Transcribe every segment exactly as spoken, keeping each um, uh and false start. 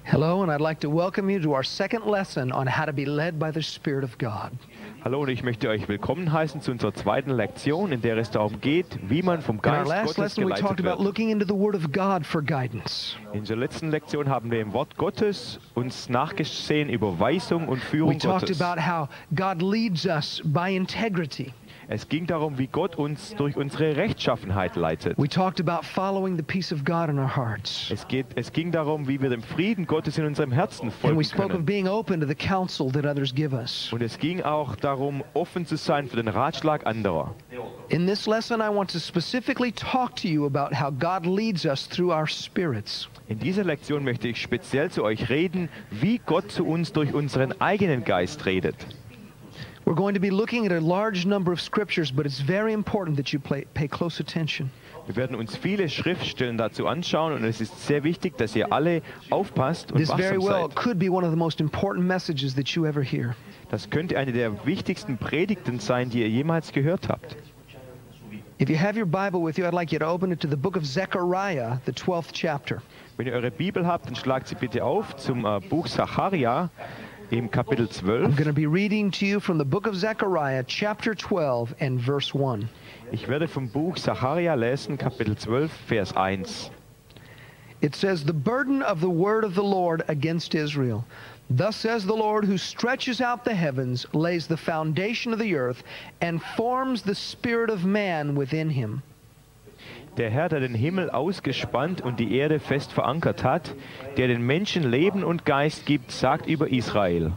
Hello, and I'd like to welcome you to our second lesson on how to be led by the Spirit of God. Hallo und ich möchte euch willkommen heißen zu unserer zweiten Lektion, in der es darum geht, wie man vom In our Geist last Gottes lesson, we talked geleitet about wird. looking into the Word of God for guidance. In der letzten Lektion haben wir im Wort Gottes uns nachgesehen über Weisung und We Führung talked Gottes. about how God leads us by integrity. Es ging darum, wie Gott uns durch unsere Rechtschaffenheit leitet. We talked about following the peace of God in our hearts. Es, geht, es ging darum, wie wir dem Frieden Gottes in unserem Herzen And we folgen spoke of können. being open to the counsel that others give us. Und es ging auch darum, offen zu sein für den Ratschlag anderer. In this lesson, I want to specifically talk to you about how God leads us through our spirits. In dieser Lektion möchte ich speziell zu euch reden, wie Gott zu uns durch unseren eigenen Geist redet. We're going to be looking at a large number of scriptures, but it's very important that you play, pay close attention. Wir werden uns viele Schriftstellen dazu anschauen und es ist sehr wichtig, dass ihr alle aufpasst und This very wachsam well seid. could be one of the most important messages that you ever hear. Das könnte eine der wichtigsten Predigten sein, die ihr jemals gehört habt. If you have your Bible with you, I'd like you to open it to the book of Zechariah, the twelfth chapter. Wenn ihr eure Bibel habt, dann schlagt sie bitte auf zum äh, Buch Sacharja im Kapitel I'm zwölf. going to be reading to you from the book of Zechariah, chapter twelve and verse one. Ich werde vom Buch Sacharja lesen, Kapitel zwölf, Vers eins. It says, "The burden of the word of the Lord against Israel. Thus says the Lord, who stretches out the heavens, lays the foundation of the earth, and forms the spirit of man within him. Der Herr, der den Himmel ausgespannt und die Erde fest verankert hat, der den Menschen Leben und Geist gibt, sagt über Israel.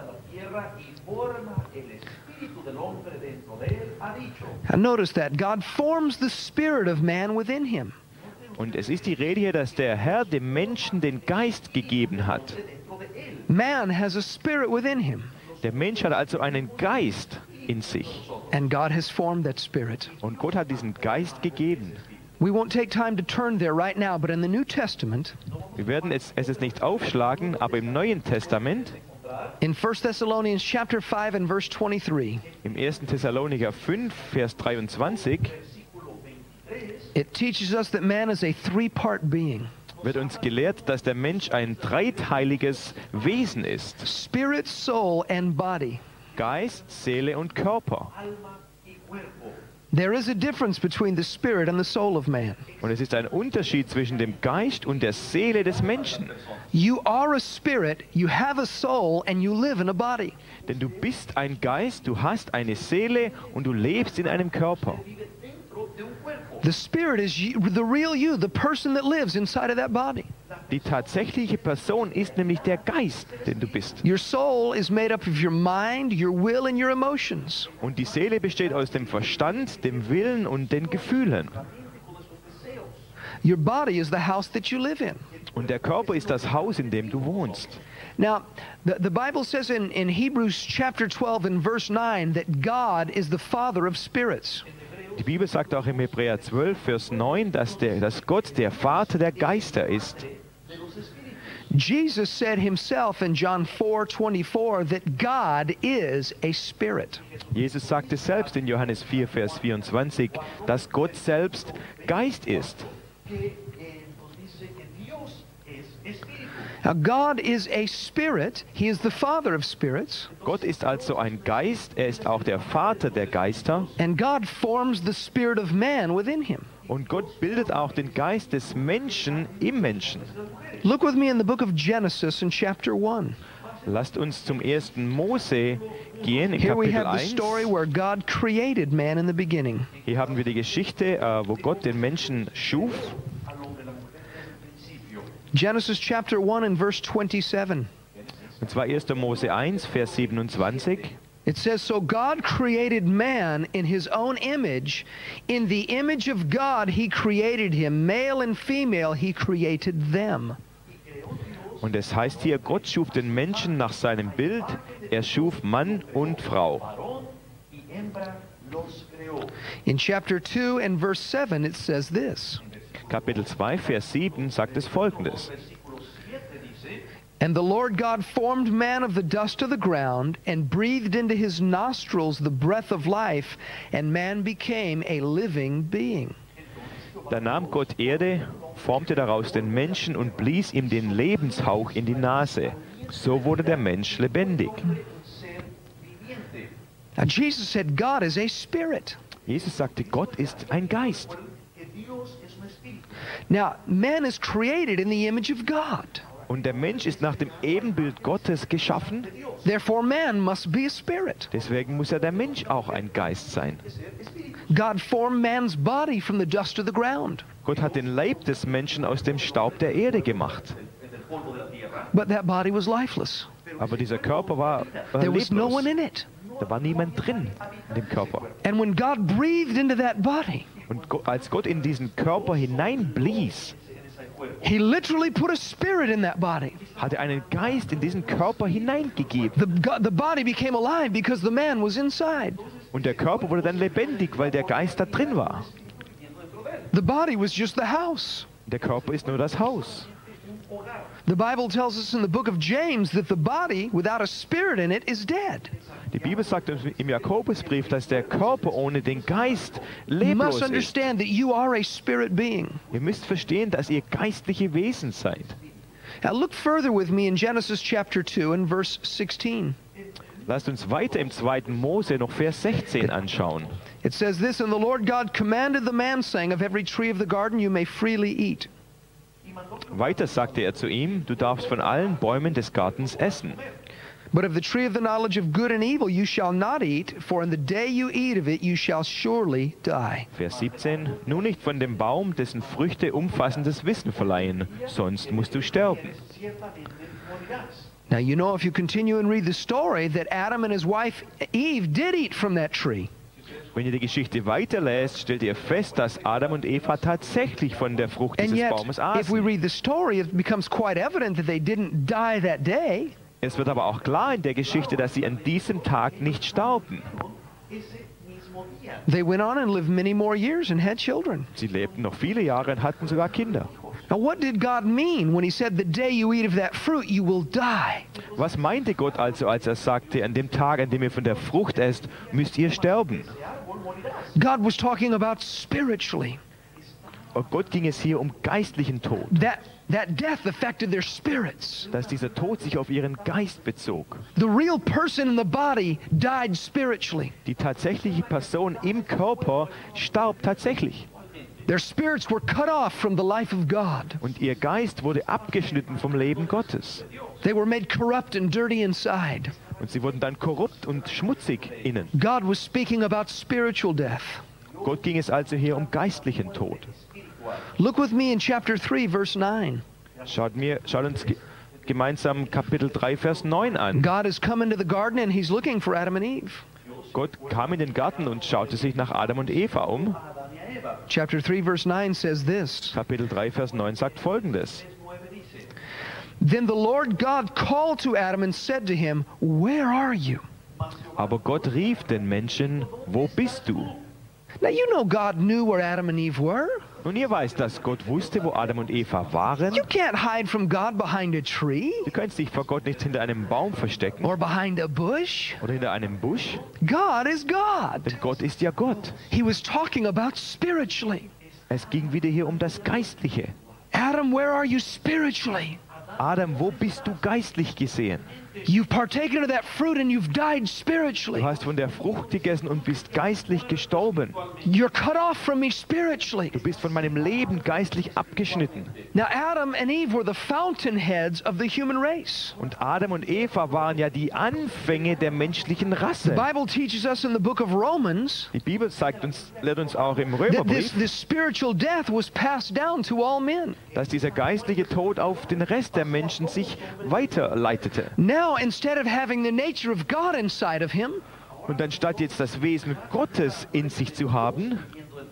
Now notice that God forms the spirit of man within him. Und es ist die Rede hier, dass der Herr dem Menschen den Geist gegeben hat. Man has a spirit within him, Der Mensch hat also einen Geist in sich. and God has formed that spirit. Und Gott hat diesen Geist gegeben. We won't take time to turn there right now, but in the New Testament, Wir werden es, es jetzt nicht aufschlagen, aber im Neuen Testament, in First Thessalonians chapter five and verse twenty-three, im ersten Thessalonicher fünf, Vers dreiundzwanzig, it teaches us that man is a three-part being: wird uns gelehrt, dass der Mensch ein dreiteiliges Wesen ist. spirit, soul, and body. Geist, Seele und Körper. There is a difference between the spirit and the soul of man. Und es ist ein Unterschied zwischen dem Geist und der Seele des Menschen. You are a spirit, you have a soul, and you live in a body. Denn du bist ein Geist, du hast eine Seele und du lebst in einem Körper. The spirit is you, the real you, the person that lives inside of that body. Die tatsächliche Person ist nämlich der Geist, den du bist. Your soul is made up of your mind, your will, and your emotions. Und die Seele besteht aus dem Verstand, dem Willen und den Gefühlen. Your body is the house that you live in. Und der Körper ist das Haus, in dem du wohnst. Now, the, the Bible says in, in Hebrews chapter twelve and verse nine that God is the Father of spirits. Die Bibel sagt auch im Hebräer zwölf, Vers neun, dass, der, dass Gott der Vater der Geister ist. Jesus said himself in John four twenty-four that God is a spirit. Jesus sagte selbst in Johannes vier, Vers vierundzwanzig, dass Gott selbst Geist ist. Now, God is a spirit. He is the Father of spirits. Gott ist also ein Geist, er ist auch der Vater der Geister. And God forms the spirit of man within him. Und Gott bildet auch den Geist des Menschen im Menschen. Look with me in the book of Genesis in chapter one. Lasst uns zum ersten Mose gehen, in Here we Kapitel have the eins. story where God created man in the beginning. Hier haben wir die Geschichte, äh, wo Gott den Menschen schuf. Genesis chapter one and verse twenty-seven. Und zwar erster Mose eins, Vers siebenundzwanzig. It says, "So God created man in his own image. In the image of God he created him. Male and female he created them." Und es heißt hier, Gott schuf den Menschen nach seinem Bild. Er schuf Mann und Frau. In chapter two and verse seven it says this. Kapitel zwei, Vers sieben sagt es Folgendes. "And the Lord God formed man of the dust of the ground and breathed into his nostrils the breath of life, and man became a living being." Da nahm Gott Erde, formte daraus den Menschen und blies ihm den Lebenshauch in die Nase. So wurde der Mensch lebendig. Now Jesus said God is a spirit. Jesus sagte, Gott ist ein Geist. Now man is created in the image of God. Und der Mensch ist nach dem Ebenbild Gottes geschaffen. Therefore man must be a spirit. Deswegen muss ja der Mensch auch ein Geist sein. God formed man's body from the dust of the ground. Gott hat den Leib des Menschen aus dem Staub der Erde gemacht. But that body was lifeless. Aber dieser Körper war, war There was no leblos. one in it. Da war niemand drin in dem Körper. And when God breathed into that body, Und Go- als Gott in diesen Körper hineinblies, He literally put a spirit in that body. hat er einen Geist in diesen Körper hineingegeben. The, go- the body became alive because the man was inside. Und der Körper wurde dann lebendig, weil der Geist da drin war. The body was just the house. Der Körper ist nur das Haus. The Bible tells us in the book of James that the body without a spirit in it is dead. Die Bibel sagt uns im Jakobusbrief, dass der Körper ohne den Geist You leblos must ist. understand that you are a spirit being. Ihr müsst verstehen, dass ihr geistliche Wesen seid. Now look further with me in Genesis chapter two and verse sixteen. Lasst uns weiter im zweiten Mose noch Vers sechzehn anschauen. It says this, "And the Lord God commanded the man, saying, Of every tree of the garden you may freely eat. Weiter sagte er zu ihm, du darfst von allen Bäumen des Gartens essen. But of the tree of the knowledge of good and evil you shall not eat, for in the day you eat of it you shall surely die." Vers siebzehn, nur nicht von dem Baum, dessen Früchte umfassendes Wissen verleihen, sonst musst du sterben. Now you know if you continue and read the story that Adam and his wife Eve did eat from that tree. Wenn ihr die Geschichte weiterlässt, stellt ihr fest, dass Adam und Eva tatsächlich von der Frucht And dieses yet, Baumes if we aßen. read the story, it becomes quite evident that they didn't die that day. Es wird aber auch klar in der Geschichte, dass sie an diesem Tag nicht starben. They went on and lived many more years and had children. Sie lebten noch viele Jahre und hatten sogar Kinder. Now what did God mean when he said, "The day you eat of that fruit, you will die"? Was meinte Gott also, als er sagte, an dem Tag, an dem ihr von der Frucht esst, müsst ihr sterben? God was talking about spiritually. Und Gott ging es hier um geistlichen Tod, That, that death affected their spirits. dass dieser Tod sich auf ihren Geist bezog. The real person in the body died spiritually. Die tatsächliche Person im Körper starb tatsächlich. Their spirits were cut off from the life of God. Und ihr Geist wurde abgeschnitten vom Leben Gottes. They were made corrupt and dirty inside. Und sie wurden dann korrupt und schmutzig innen. God was speaking about spiritual death. Gott ging es also hier um geistlichen Tod. Look with me in chapter three, verse nine. Schaut, mir, schaut uns ge gemeinsam Kapitel drei, Vers neun an. God has come into the garden and he's looking for Adam and Eve. Gott kam in den Garten und schaute sich nach Adam und Eva um. Chapter three, verse nine says this. Kapitel drei, Vers neun sagt Folgendes. Then the Lord God called to Adam and said to him, "Where are you?" Aber Gott rief den Menschen, wo bist du? Now you know God knew where Adam and Eve were. Nun ihr weißt, dass Gott wusste, wo Adam und Eva waren. You can't hide from God behind a tree Du kannst dich vor Gott nicht hinter einem Baum verstecken or behind a bush. oder hinter einem Busch, God is God. denn Gott ist ja Gott. He was talking about spiritually. Es ging wieder hier um das Geistliche. Adam, where are you spiritually? Adam, wo bist du geistlich gesehen? You've partaken of that fruit and you've died spiritually. Du hast von der Frucht gegessen und bist geistlich gestorben. You're cut off from me spiritually. Du bist von meinem Leben geistlich abgeschnitten. Now Adam and Eve were the fountainheads of the human race. Und Adam und Eva waren ja die Anfänge der menschlichen The Rasse. Bible teaches us in the book of Romans Die Bibel zeigt uns, lehrt uns auch im that this, Römerbrief, this spiritual death was passed down to all men. dass dieser geistliche Tod auf den Rest der Menschen sich weiterleitete. Now, instead of having the nature of God inside of him, Und anstatt jetzt das Wesen Gottes in sich zu haben,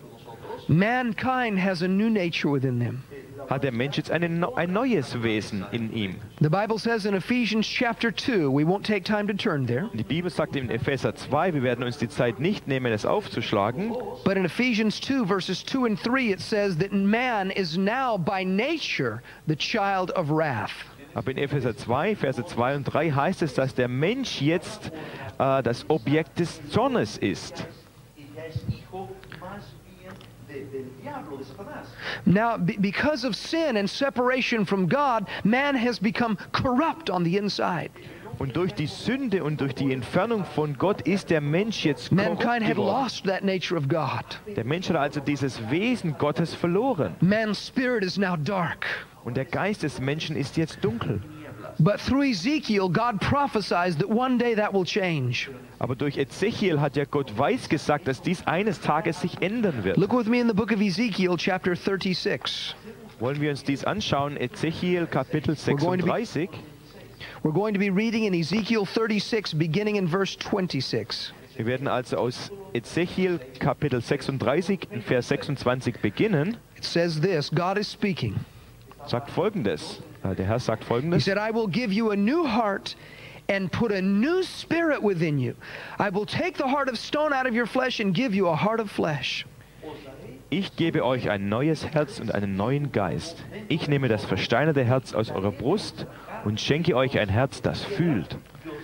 mankind has a new nature within them. hat der Mensch jetzt eine, no- ein neues Wesen in ihm. The Bible says in Ephesians chapter two, we won't take time to turn there, Die Bibel sagt in Epheser zwei, wir werden uns die Zeit nicht nehmen, es aufzuschlagen, but in Ephesians two, verses two and three, it says that man is now by nature the child of wrath. aber in Epheser zwei, Verse zwei und drei heißt es, dass der Mensch jetzt äh, das Objekt des Zornes ist. Now, be- because of sin and separation from God, man has become corrupt on the inside. Und durch die Sünde und durch die Entfernung von Gott ist der Mensch jetzt korrupt Mankind had geworden. lost that nature of God. Der Mensch hat also dieses Wesen Gottes verloren. Man's spirit is now dark. Und der Geist des Menschen ist jetzt dunkel. But through Ezekiel, God prophesies that one day that will change. Aber durch Ezechiel hat ja Gott weisgesagt, dass dies eines Tages sich ändern wird. Look with me in the book of Ezekiel, chapter thirty-six. Wollen wir uns dies anschauen? Ezechiel Kapitel going to be- sechsunddreißig. We're going to be reading in Ezekiel thirty-six, beginning in verse twenty-six. Wir werden also aus Ezechiel Kapitel sechsunddreißig, in Vers sechsundzwanzig beginnen. It says this, God is speaking. Sagt Folgendes. Äh, Der Herr sagt He Folgendes. said, I will give you a new heart and put a new spirit within you. I will take the heart of stone out of your flesh and give you a heart of flesh. Ich gebe euch ein neues Herz und einen neuen Geist. Ich nehme das versteinerte Herz aus eurer Brust und schenke euch ein Herz, das fühlt.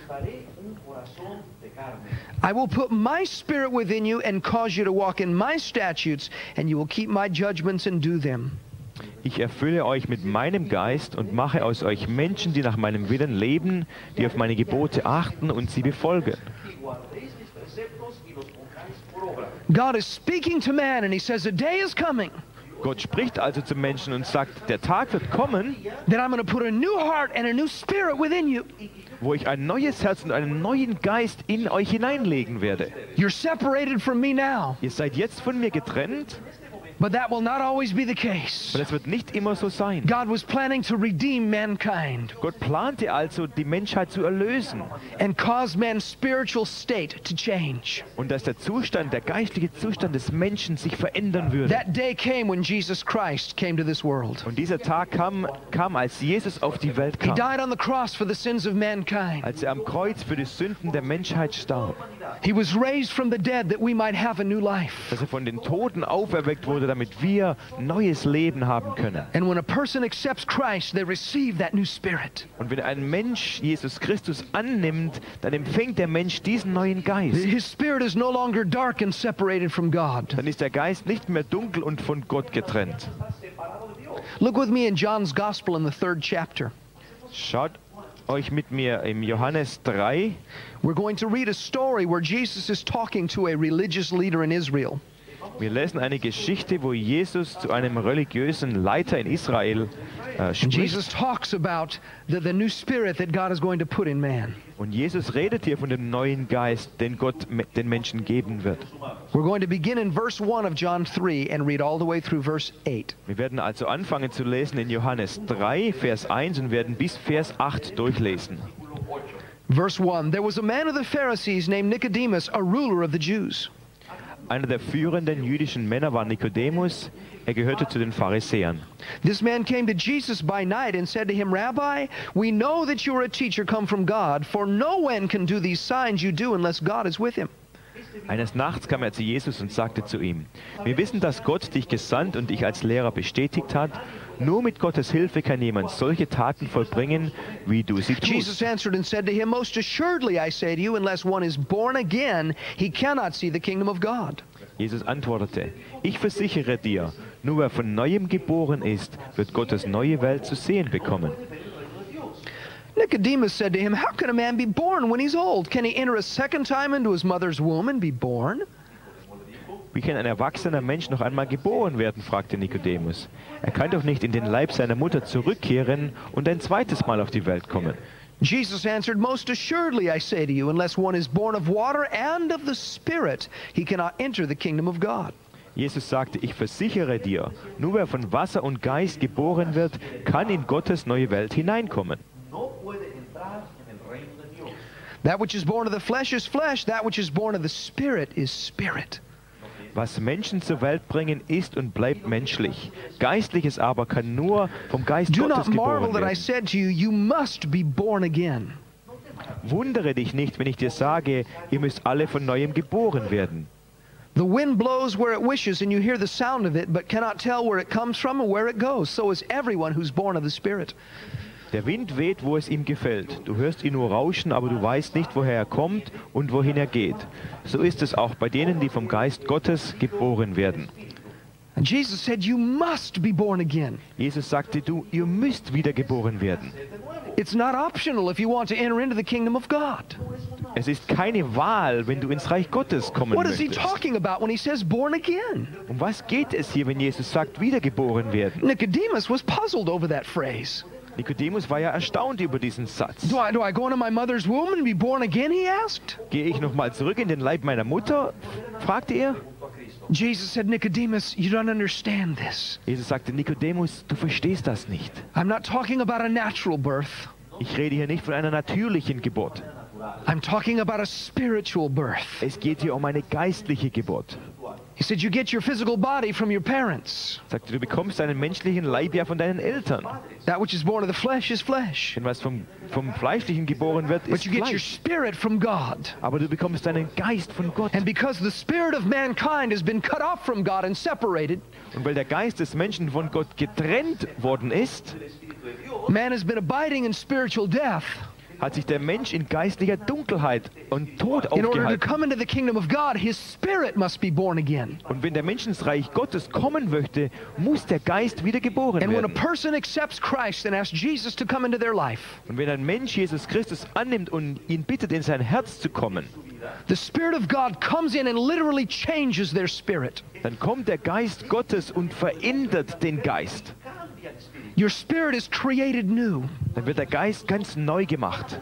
I will put my spirit within you and cause you to walk in my statutes, and you will keep my judgments and do them. Ich erfülle euch mit meinem Geist und mache aus euch Menschen, die nach meinem Willen leben, die auf meine Gebote achten und sie befolgen. God is speaking to man, and he says, a day is coming Gott spricht also zum Menschen und sagt, der Tag wird kommen, that I'm going to put a new heart and a new spirit within you. wo ich ein neues Herz und einen neuen Geist in euch hineinlegen werde. You're separated from me now, Ihr seid jetzt von mir getrennt, but that will not always be the case. aber das wird nicht immer so sein. God was planning to redeem mankind Gott plante also, die Menschheit zu erlösen and cause man's spiritual state to change. und dass der Zustand, der geistliche Zustand des Menschen sich verändern würde. That day came when Jesus Christ came to this world. Und dieser Tag kam, kam, als Jesus auf die Welt He kam, died on the cross for the sins of mankind. als er am Kreuz für die Sünden der Menschheit starb, He was raised from the dead that we might have a new life. dass er von den Toten auferweckt wurde, damit wir neues Leben haben können. And when a person accepts Christ, they receive that new spirit. Und wenn ein Mensch Jesus Christus annimmt, dann empfängt der Mensch diesen neuen Geist. His spirit is no longer dark and separated from God. Dann ist der Geist nicht mehr dunkel und von Gott getrennt. Look with me in John's Gospel in the third chapter. Schaut euch mit mir im Johannes drei. We're going to read a story where Jesus is talking to a religious leader in Israel. Wir lesen eine Geschichte, wo Jesus zu einem religiösen Leiter in Israel äh, And spricht. Jesus talks about the, the new spirit that God is going to put in man. Und Jesus redet hier von dem neuen Geist, den Gott me- den Menschen geben wird. We're going to begin in verse one of John three and read all the way through verse eight. Wir werden also anfangen zu lesen in Johannes drei, Vers eins und werden bis Vers acht durchlesen. Verse one, there was a man of the Pharisees named Nicodemus, a ruler of the Jews. Einer der führenden jüdischen Männer war Nikodemus. Er gehörte zu den Pharisäern. This man came to Jesus by night and said to him, Rabbi, we know that you are a teacher come from God, for no one can do these signs you do unless God is with him. Eines Nachts kam er zu Jesus und sagte zu ihm: Wir wissen, dass Gott dich gesandt und dich als Lehrer bestätigt hat. Nur mit Gottes Hilfe kann jemand solche Taten vollbringen, wie du sie Jesus tust. answered and said to him, Most assuredly I say to you, unless one is born again, he cannot see the kingdom of God. Jesus antwortete: Ich versichere dir, nur wer von Neuem geboren ist, wird Gottes neue Welt zu sehen bekommen. Nicodemus said to him, How can a man be born when he's old? Can he enter a second time into his mother's womb and be born? Wie kann ein erwachsener Mensch noch einmal geboren werden? Fragte Nikodemus. Er kann doch nicht in den Leib seiner Mutter zurückkehren und ein zweites Mal auf die Welt kommen. Jesus answered, Most assuredly I say to you, unless one is born of water and of the Spirit, he cannot enter the kingdom of God. Jesus sagte: Ich versichere dir, nur wer von Wasser und Geist geboren wird, kann in Gottes neue Welt hineinkommen. That which is born of the flesh is flesh, that which is born of the Spirit is spirit. Was Menschen zur Welt bringen, ist und bleibt menschlich. Geistliches aber kann nur vom Geist Do Gottes not marvel geboren that I werden. said to you, you must be born again. Wundere dich nicht, wenn ich dir sage, ihr müsst alle von Neuem geboren werden. The wind blows where it wishes, and you hear the sound of it, but cannot tell where it comes from and where it goes. So is everyone who's born of the Spirit. Der Wind weht, wo es ihm gefällt. Du hörst ihn nur rauschen, aber du weißt nicht, woher er kommt und wohin er geht. So ist es auch bei denen, die vom Geist Gottes geboren werden. And Jesus said, you must be born again. Jesus sagte, du, ihr müsst wiedergeboren werden. It's not optional if you want to enter into the kingdom of God. Es ist keine Wahl, wenn du ins Reich Gottes kommen What is he möchtest. talking about when he says born again? Um was geht es hier, wenn Jesus sagt, wiedergeboren werden? Nicodemus was puzzled over that phrase. Nikodemus war ja erstaunt über diesen Satz. Do I, do I go into my mother's womb and be born again, he asked. Gehe ich nochmal zurück in den Leib meiner Mutter? fragte er. Jesus said, Nicodemus, you don't understand this. Jesus sagte, Nikodemus, du verstehst das nicht. I'm not talking about a natural birth. Ich rede hier nicht von einer natürlichen Geburt. I'm talking about a spiritual birth. Es geht hier um eine geistliche Geburt. He said, you get your physical body from your parents. Er sagte, du bekommst deinen menschlichen Leib ja von deinen Eltern. That which is born of the flesh is flesh. Denn was vom, vom Fleischlichen geboren wird, But ist you get your Fleisch. spirit from God. Aber du bekommst deinen Geist von Gott. And because the spirit of mankind has been cut off from God and separated, Und weil der Geist des Menschen von Gott getrennt worden ist, man has been abiding in spiritual death. hat sich der Mensch in geistlicher Dunkelheit und Tod In order to aufgehalten. come into the kingdom of God, his spirit must be born again. Und wenn der Mensch ins Reich Gottes kommen möchte, muss der Geist wieder geboren And when a werden. person accepts Christ and asks Jesus to come into their life, Und wenn ein Mensch Jesus Christus annimmt und ihn bittet, in sein Herz zu kommen, the Spirit of God comes in and literally changes their spirit. dann kommt der Geist Gottes und verändert den Geist. Your spirit is created new. Dann wird der Geist ganz neu gemacht.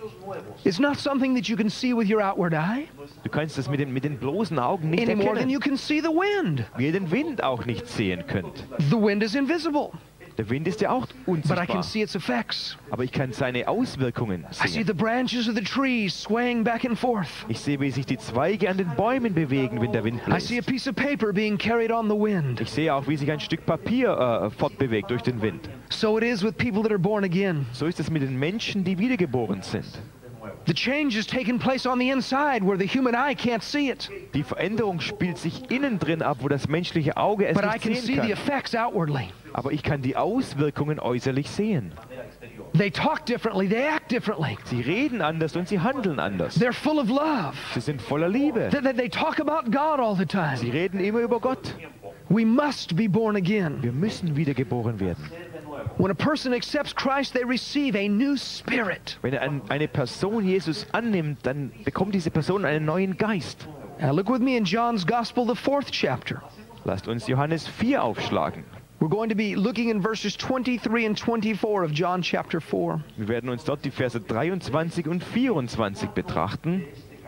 It's not something that you can see with your outward eye Du kannst das mit den, mit den bloßen Augen nicht any more than erkennen, you can see the wind. wie ihr den Wind auch nicht sehen könnt. The wind is invisible, Der Wind ist ja auch but I can unsichtbar, see its effects. aber ich kann seine Auswirkungen I see sehen. the branches of the trees swaying back and forth. Ich sehe, wie sich die Zweige an den Bäumen bewegen, wenn der Wind I see a bläst. piece of paper being carried on the wind. Ich sehe auch, wie sich ein Stück Papier äh, fortbewegt durch den Wind. So it is with people that are born again. So ist es mit den Menschen, die wiedergeboren sind. The change is taking place on the inside where the human eye can't see it, Die Veränderung spielt sich innen drin ab, wo das menschliche Auge es but I nicht can see sehen the kann. effects outwardly. Aber ich kann die Auswirkungen äußerlich sehen. They talk differently, they act differently. Sie reden anders und sie handeln anders. They're full of love. Sie sind voller Liebe. They, they- they talk about God all the Sie time. reden immer über Gott. We must be born again. Wir müssen wiedergeboren werden. When a person accepts Christ, they receive a new spirit. Wenn ein, eine Person Jesus annimmt, dann bekommt diese Person einen neuen Geist. Now look with me in John's Gospel, the fourth chapter. Lasst uns Johannes vier aufschlagen. We're going to be looking in verses twenty-three and twenty-four of John chapter four. Wir werden uns dort die Verse dreiundzwanzig und vierundzwanzig betrachten.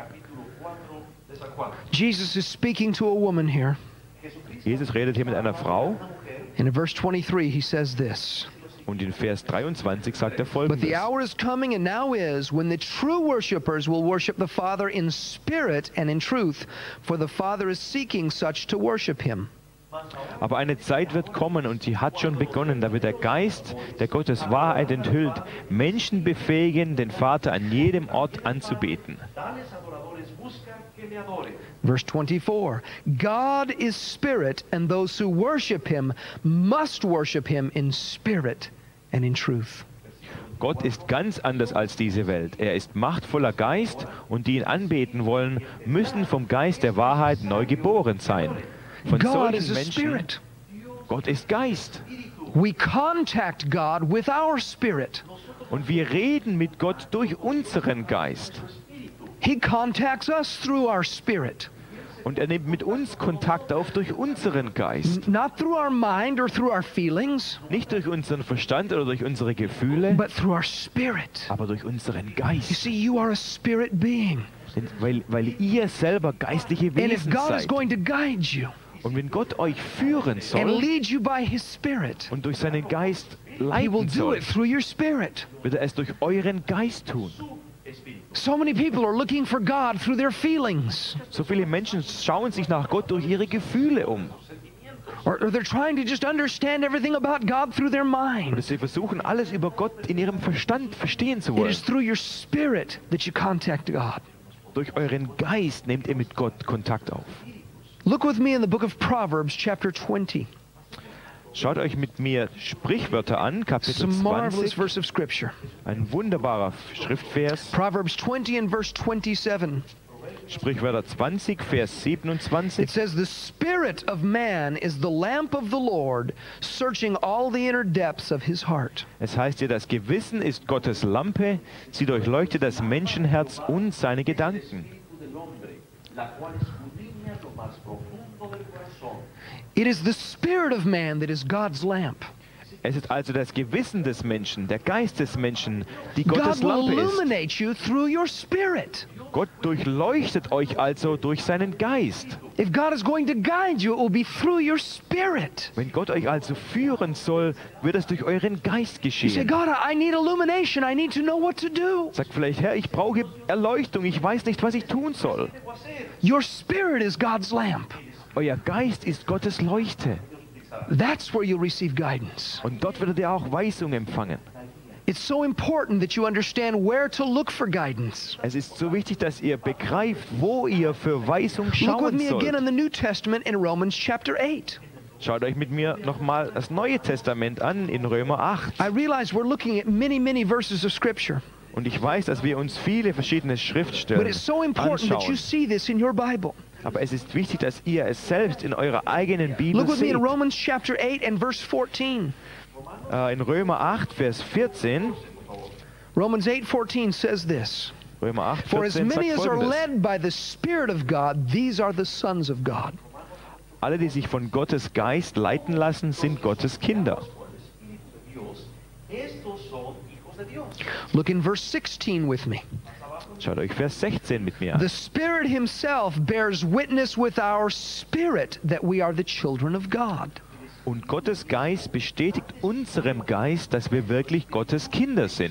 Jesus is speaking to a woman here. Jesus redet hier mit einer Frau And in verse twenty-three, he says this. und in Vers dreiundzwanzig sagt er But folgendes. the hour is coming and now is when the true worshipers will worship the Father in spirit and in truth, for the Father is seeking such to worship him. Aber eine Zeit wird kommen und sie hat schon begonnen, da wird der Geist, der Gottes Wahrheit enthüllt, Menschen befähigen, den Vater an jedem Ort anzubeten. Verse twenty-four, God is spirit, and those who worship him must worship him in spirit and in truth. Gott ist ganz anders als diese Welt. Er ist machtvoller Geist und die ihn anbeten wollen, müssen vom Geist der Wahrheit neu geboren sein. Von God is solchen a Menschen, spirit. Gott ist Geist. We contact God with our spirit. Und wir reden mit Gott durch unseren Geist. He contacts us through our spirit. Und er nimmt mit uns Kontakt auf durch unseren Geist. Not through our mind or through our feelings, Nicht durch unseren Verstand oder durch unsere Gefühle, but through our spirit. aber durch unseren You Geist. see, you are a spirit being. Denn weil, weil ihr selber geistliche And if Wesen God is seid. going to guide you Und wenn Gott euch führen and soll lead you by his spirit, und durch seinen Geist he will leiten do soll, it through your spirit. wird er es durch euren Geist tun. So many people are looking for God through their feelings, So viele Menschen schauen sich nach Gott durch ihre Gefühle um. or, or they're trying to just understand everything about God through their Oder mind. sie versuchen, alles über Gott in ihrem Verstand verstehen zu It wollen. is through your spirit that you contact God. Durch euren Geist nehmt ihr mit Gott Kontakt auf. Look with me in the book of Proverbs, chapter twenty. Schaut euch mit mir Sprichwörter an, Kapitel It's a marvelous zwanzig. verse of Scripture. Ein wunderbarer Schriftvers. Proverbs twenty and verse twenty-seven. Sprichwörter zwanzig, Vers It siebenundzwanzig. says, "The spirit of man is the lamp of the Lord, searching all the inner depths of his heart." Es heißt hier, das Gewissen ist Gottes Lampe, sie durchleuchtet das Menschenherz und seine Gedanken. It is the spirit of man that is God's lamp. Es ist also das Gewissen des Menschen, der Geist des Menschen, die God Gottes will Lampe ist. illuminate you through your spirit. Gott durchleuchtet euch also durch seinen Geist. If God is going to guide you, it will be through your spirit. Wenn Gott euch also führen soll, wird es durch euren Geist You say, geschehen. "God, I need illumination. I need to know what to do." Sagt vielleicht, Herr, ich brauche Erleuchtung, ich weiß nicht, was ich tun soll. Your spirit is God's lamp. Euer Geist ist Gottes Leuchte. That's where you'll receive guidance. Und dort werdet ihr auch Weisung empfangen. It's so important that you understand where to look for guidance. Es ist so wichtig, dass ihr begreift, wo ihr für Weisung Look with schauen me again sollt. in the New Testament in Romans chapter eight. Schaut euch mit mir nochmal das Neue Testament an in Römer acht. I realize we're looking at many, many verses of Scripture, Und ich weiß, dass wir uns viele verschiedene but Schriftstellen it's so important that you anschauen. see this in your Bible. Aber es ist wichtig, dass ihr es selbst in eurer eigenen Bibel Look with me seht. in Romans chapter eight and verse fourteen. Äh, in Römer acht, Vers vierzehn. Romans eight fourteen says this, Römer acht, "For as vierzehn many sagt as are folgendes. led by the Spirit of God, these are the sons of God." Alle, die sich von Gottes Geist leiten lassen, sind Gottes Kinder. Look in verse sixteen with me. Schaut euch Vers sechzehn mit mir an. The Spirit himself bears witness with our spirit that we are the children of God. Und Gottes Geist bestätigt unserem Geist, dass wir wirklich Gottes Kinder sind.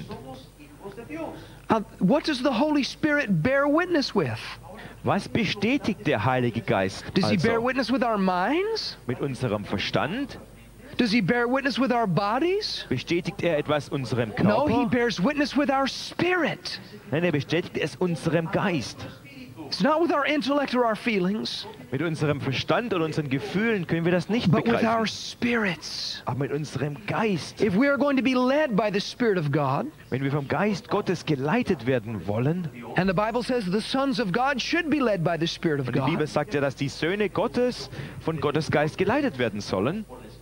Uh, what does the Holy Spirit bear witness with? Was bestätigt der Heilige Geist Does he bear also? witness with our minds? Mit unserem Verstand? Does he bear witness with our bodies? Bestätigt er etwas unserem No, he Körper? bears witness with our spirit. Nein, er bestätigt es unserem Geist. It's not with our intellect or our feelings, Mit unserem Verstand und unseren Gefühlen können wir das nicht but with our begreifen. spirits. Aber mit unserem Geist. If we are going to be led by the Spirit of God, Wenn wir vom Geist Gottes geleitet werden wollen, and the Bible says the sons of God should be led by the Spirit of und die Bibel God, sagt ja, dass die Söhne Gottes von Gottes Geist geleitet werden sollen,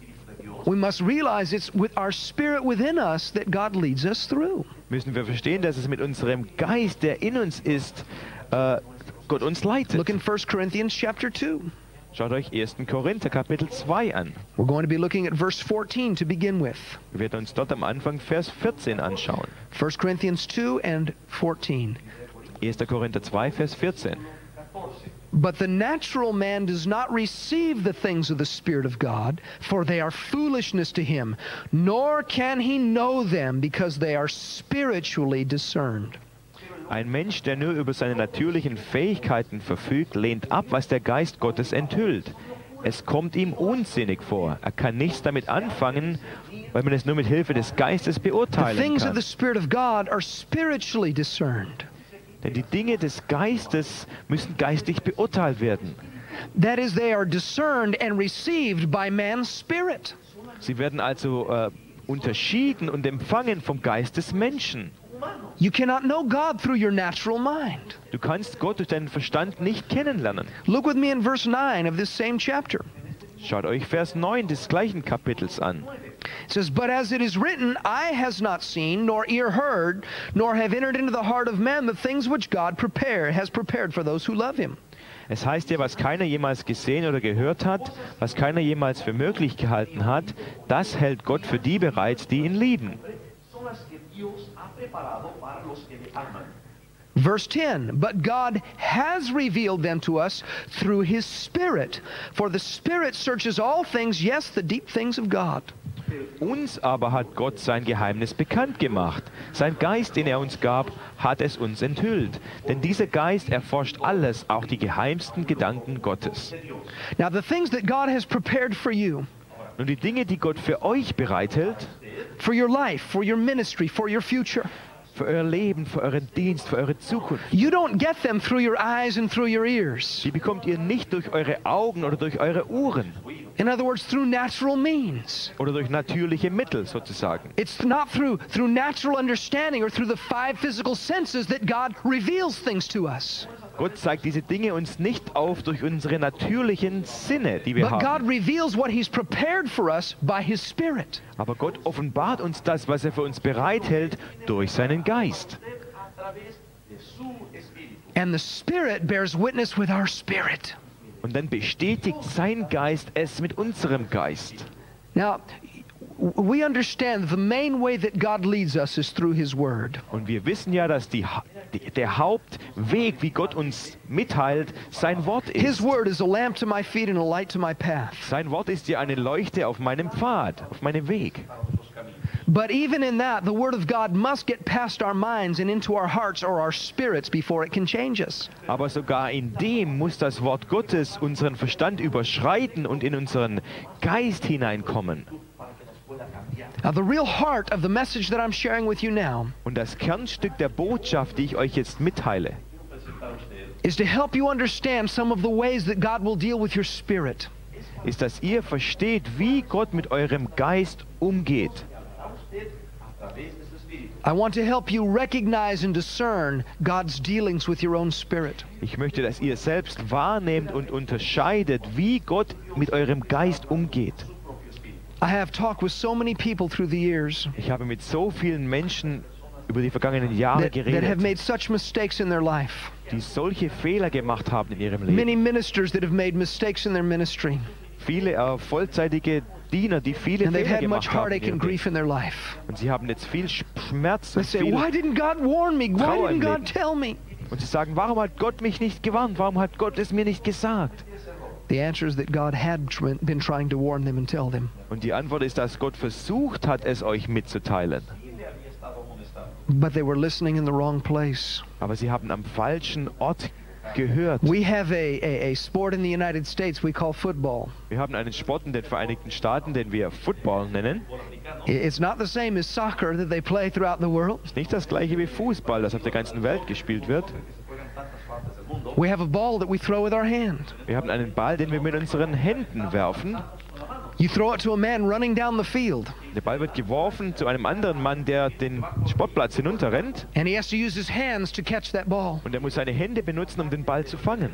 we must realize it's with our spirit within us that God leads us through. müssen wir verstehen, dass es mit unserem Geist, der in uns ist, äh, Gott uns leitet. Look in First Corinthians chapter two. Schaut euch ersten Korinther Kapitel zwei an. We're going to be looking at verse fourteen to begin with. Wir werden uns dort am Anfang Vers vierzehn anschauen. First Corinthians two and fourteen. erster Korinther zwei, Vers vierzehn. But the natural man does not receive the things of the Spirit of God, for they are foolishness to him, nor can he know them, because they are spiritually discerned. Ein Mensch, der nur über seine natürlichen Fähigkeiten verfügt, lehnt ab, was der Geist Gottes enthüllt. Es kommt ihm unsinnig vor. Er kann nichts damit anfangen, weil man es nur mit Hilfe des Geistes The beurteilen things of kann. the Spirit of God are spiritually discerned. Denn die Dinge des Geistes müssen geistig beurteilt werden. That is, they are discerned and received by man's spirit. Sie werden also äh, unterschieden und empfangen vom Geist des Menschen. You cannot know God through your natural mind. Du kannst Gott durch deinen Verstand nicht kennenlernen. Look with me in verse nine of this same chapter. Schaut euch Vers neun des gleichen Kapitels an. It says, "But as it is written, eye has not seen, nor ear heard, nor have entered into the heart of man the things which God prepare, has prepared for those who love him." Es heißt ja, was keiner jemals gesehen oder gehört hat, was keiner jemals für möglich gehalten hat, das hält Gott für die bereit, die ihn lieben. Verse ten, "But God has revealed them to us through his Spirit. For the Spirit searches all things, yes, the deep things of God." Uns aber hat Gott sein Geheimnis bekannt gemacht. Sein Geist, den er uns gab, hat es uns enthüllt. Denn dieser Geist erforscht alles, auch die geheimsten Gedanken Gottes. Now the things that God has prepared for you, Nun die Dinge, die Gott für euch bereithält, for your life, for your ministry, for your future, für euer Leben, für euren Dienst, für eure Zukunft, you don't get them through your eyes and through your ears. die bekommt ihr nicht durch eure Augen oder durch eure Ohren In other words, through natural means. oder durch natürliche Mittel sozusagen. It's not through through natural understanding or through the five physical senses that God reveals things to us. Gott zeigt diese Dinge uns nicht auf durch unsere natürlichen Sinne, die wir But God haben. reveals what He's prepared for us by His Spirit. Aber Gott offenbart uns das, was er für uns bereithält, durch seinen Geist. And the Spirit bears witness with our spirit. Und dann bestätigt sein Geist es mit unserem Geist. Now, we understand that the main way that God leads us is through His Word. Und wir wissen ja, dass die, Ha- die, der Hauptweg, wie Gott uns mitteilt, sein Wort His ist. Word is a lamp to my feet and a light to my path. Sein Wort ist ja eine Leuchte auf meinem Pfad, auf meinem Weg. But even in that, the Word of God must get past our minds and into our hearts or our spirits before it can change us. Aber sogar in dem muss das Wort Gottes unseren Verstand überschreiten und in unseren Geist hineinkommen. Now, the real heart of the message that I'm sharing with you now Und das Kernstück der Botschaft, die ich euch jetzt mitteile, is to help you understand some of the ways that God will deal with your spirit. ist, dass ihr versteht, wie Gott mit eurem Geist umgeht. I want to help you recognize and discern God's dealings with your own spirit. Ich möchte, dass ihr selbst wahrnehmt und unterscheidet, wie Gott mit eurem Geist umgeht. I have talked with so many people through the years Ich habe mit so vielen Menschen über die vergangenen Jahre that, that have geredet, made such mistakes in their life. die solche Fehler gemacht haben in ihrem Leben. Many ministers that have made mistakes in their ministry. Viele äh, vollzeitige Diener, die viele And they've Fehler had much gemacht haben in heartache ihrem and Leben. grief in their life. Und sie haben jetzt viel Schmerz They und say, viel why didn't God warn me? Why Trauer im didn't God Leben. tell me? Und sie sagen, warum hat Gott mich nicht gewarnt? Warum hat Gott es mir nicht gesagt? The answer is that God had tr- been trying to warn them and tell them. Und die Antwort ist, dass Gott versucht hat, es euch mitzuteilen. But they were listening in the wrong place. Aber sie haben am falschen Ort gehört. We have a, a, a sport in the United States we call football. Wir haben einen Sport in den Vereinigten Staaten, den wir Football nennen. I- It's not the same as soccer that they play throughout the world. Ist nicht das gleiche wie Fußball, das auf der ganzen Welt gespielt wird. We have a ball that we throw with our hand. Wir haben einen Ball, den wir mit unseren Händen werfen. You throw it to a man running down the field, Der Ball wird geworfen zu einem anderen Mann, der den Sportplatz hinunterrennt. and he has to use his hands to catch that ball. Und er muss seine Hände benutzen, um den Ball zu fangen.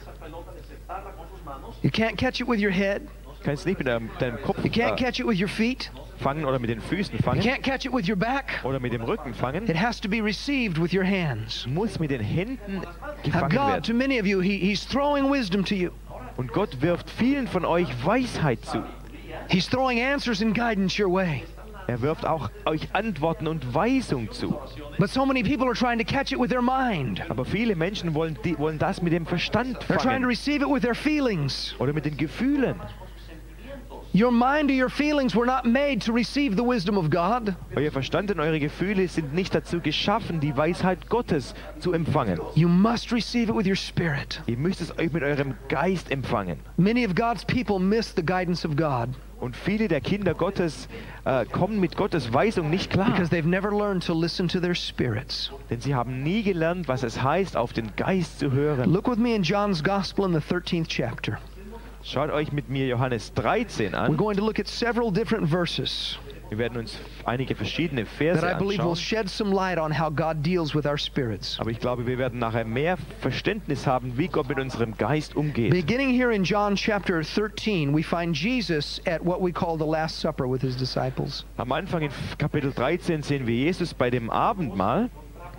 You can't catch it with your head. Du kannst nicht mit deinem, deinem Kopf You can't äh, catch it with your feet. fangen oder mit den Füßen You fangen can't catch it with your back. oder mit dem Rücken fangen. It has to be received with your hands. Muss mit den Händen Now, gefangen God, to werden. many of you, he, He's throwing wisdom to you. Und Gott wirft vielen von euch Weisheit zu. He's throwing answers and guidance your way. Er wirft auch euch Antworten und Weisung zu. But so many people are trying to catch it with their mind. Aber viele Menschen wollen, die, wollen das mit dem Verstand They're trying to fangen receive it with their feelings. oder mit den Gefühlen. Your mind or your feelings were not made to receive the wisdom of God. Euer Verstand und eure Gefühle sind nicht dazu geschaffen, die Weisheit Gottes zu empfangen. You must receive it with your spirit. Ihr müsst es euch mit eurem Geist empfangen. Many of God's people miss the guidance of God Und viele der Kinder Gottes äh, kommen mit Gottes Weisung nicht klar. because they've never learned to listen to their spirits. Denn sie haben nie gelernt, was es heißt, auf den Geist zu hören. Look with me in John's Gospel in the thirteenth chapter. Schaut euch mit mir Johannes dreizehn We're an. going to look at several different verses Wir werden uns einige verschiedene that Verse I believe will anschauen. shed some light on how God deals with our spirits. Aber ich glaube, wir werden nachher mehr Verständnis haben, wie Gott mit unserem Geist umgeht. Beginning here in John chapter thirteen, we find Jesus at what we call the Last Supper with his disciples. Am Anfang in Kapitel dreizehn sehen wir Jesus bei dem Abendmahl.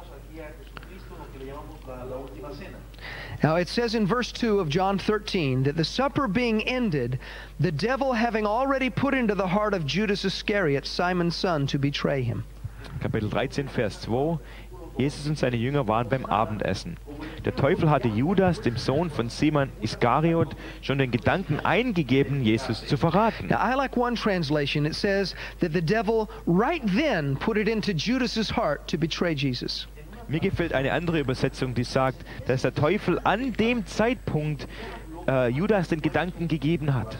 Now it says in verse two of John thirteen that the supper being ended, the devil having already put into the heart of Judas Iscariot, Simon's son, to betray him. Kapitel dreizehn, Vers zwei. Jesus und seine Jünger waren beim Abendessen. Der Teufel hatte Judas, dem Sohn von Simon Iskariot, schon den Gedanken eingegeben, Jesus zu verraten. Now I like one translation. It says that the devil right then put it into Judas's heart to betray Jesus. Mir gefällt eine andere Übersetzung, die sagt, dass der Teufel an dem Zeitpunkt äh, Judas den Gedanken gegeben hat.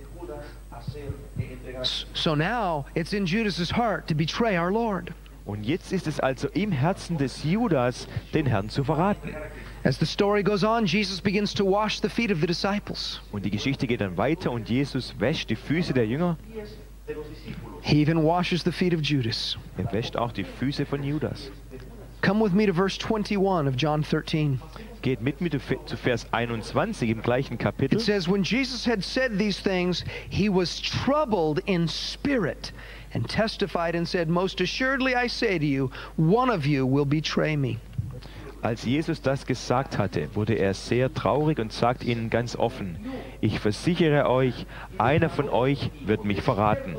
So now it's in Judas's heart to betray our Lord. Und jetzt ist es also im Herzen des Judas, den Herrn zu verraten. As the story goes on, Jesus begins to wash the feet of the disciples. Und die Geschichte geht dann weiter und Jesus wäscht die Füße der Jünger. He even washes the feet of Judas. Er wäscht auch die Füße von Judas. Come with me to verse twenty-one of John thirteen. Geht mit mir zu Vers einundzwanzig im gleichen Kapitel. It says, when Jesus had said these things, he was troubled in spirit and testified and said, most assuredly I say to you, one of you will betray me. Als Jesus das gesagt hatte, wurde er sehr traurig und sagt ihnen ganz offen, ich versichere euch, einer von euch wird mich verraten.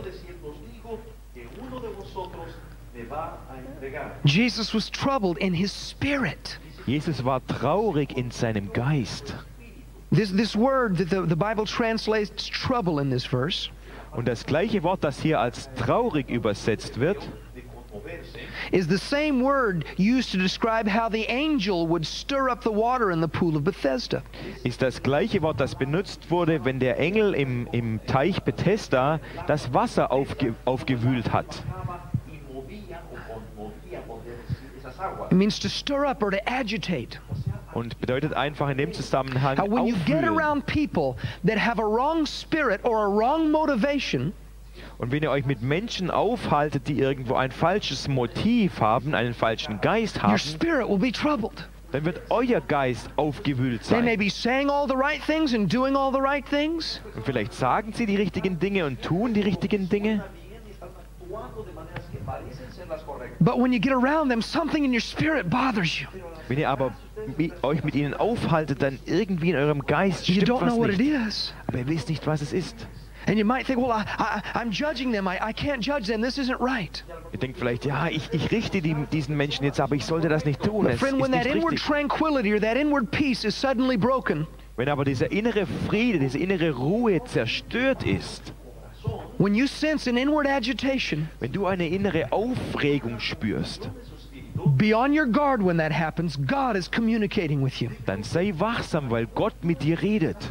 Jesus was troubled in his spirit. Jesus war traurig in seinem Geist. This, this word that the, the Bible translates trouble in this verse Und das gleiche Wort, das hier als traurig übersetzt wird, is the same word used to describe how the angel would stir up the water in the pool of Bethesda. ist das gleiche Wort, das benutzt wurde, wenn der Engel im, im Teich Bethesda das Wasser aufge, aufgewühlt hat. It means to stir up or to agitate. Und bedeutet einfach in dem Zusammenhang How when you get aufwühlen. around people that have a wrong spirit or a wrong motivation, Und wenn ihr euch mit Menschen aufhaltet, die irgendwo ein falsches Motiv haben, einen falschen Geist your haben, spirit will be troubled. dann wird euer Geist aufgewühlt They may sein. be saying all the right things and doing all the right things, Und vielleicht sagen sie die richtigen Dinge und tun die richtigen Dinge. but when you get around them, something in your spirit bothers you. Wenn ihr aber mi- euch mit ihnen aufhaltet, dann irgendwie in eurem Geist You stimmt don't know what was it nicht. is. Aber ihr wisst nicht, was es ist. And you might think, well, I, I, I'm judging them. I, I can't judge them. This isn't right. Ihr denkt vielleicht, ja, ich, ich richte die, diesen Menschen jetzt, aber ich sollte das nicht tun. But Es friend, ist when that nicht inward richtig. tranquility or that inward peace is suddenly broken, Wenn aber dieser innere Friede, diese innere Ruhe zerstört ist, when you sense an inward agitation, wenn du eine innere Aufregung spürst, be on your guard when that happens. God is communicating with you. dann sei wachsam, weil Gott mit dir redet.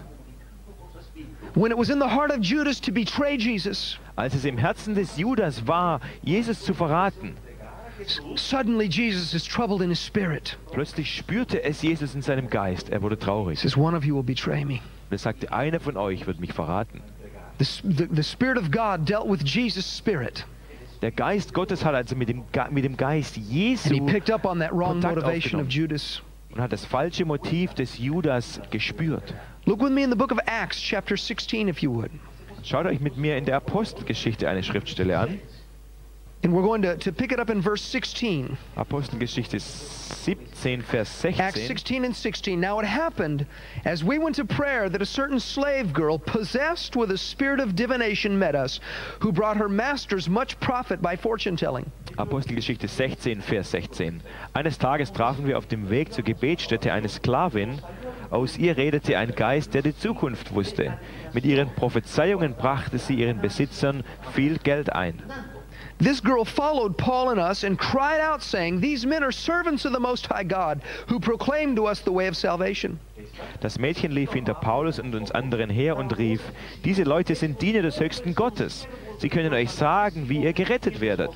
When it was in the heart of Judas to betray Jesus, Als es im Herzen des Judas war, Jesus zu verraten, s- suddenly Jesus is troubled in his spirit. plötzlich spürte es Jesus in seinem Geist. Er wurde He traurig. says, one of you will betray me. Und er sagte, einer von euch wird mich verraten. The, s- the, the Spirit of God dealt with Jesus' spirit. Der Geist Gottes hat also mit dem, Ge- mit dem Geist And he Jesu picked up on that wrong Kontakt motivation of aufgenommen. Judas. und hat das falsche Motiv des Judas gespürt. Look with me in the book of Acts, chapter sixteen, if you would. Schaut euch mit mir in der Apostelgeschichte eine Schriftstelle an. And we're going to, to pick it up in verse sixteen. Apostelgeschichte siebzehn, Vers Acts sechzehn. sixteen and sixteen. Now it happened, as we went to prayer, that a certain slave girl, possessed with a spirit of divination, met us, who brought her masters much profit by fortune telling. Apostelgeschichte sechzehn, Vers sechzehn. Eines Tages trafen wir auf dem Weg zur Gebetsstätte eine Sklavin. Aus ihr redete ein Geist, der die Zukunft wusste. Mit ihren Prophezeiungen brachte sie ihren Besitzern viel Geld ein. This girl followed Paul and us and cried out, saying, These men are servants of the Most High God, who proclaim to us the way of salvation. Das Mädchen lief hinter Paulus und uns anderen her und rief, diese Leute sind Diener des höchsten Gottes. Sie können euch sagen, wie ihr gerettet werdet.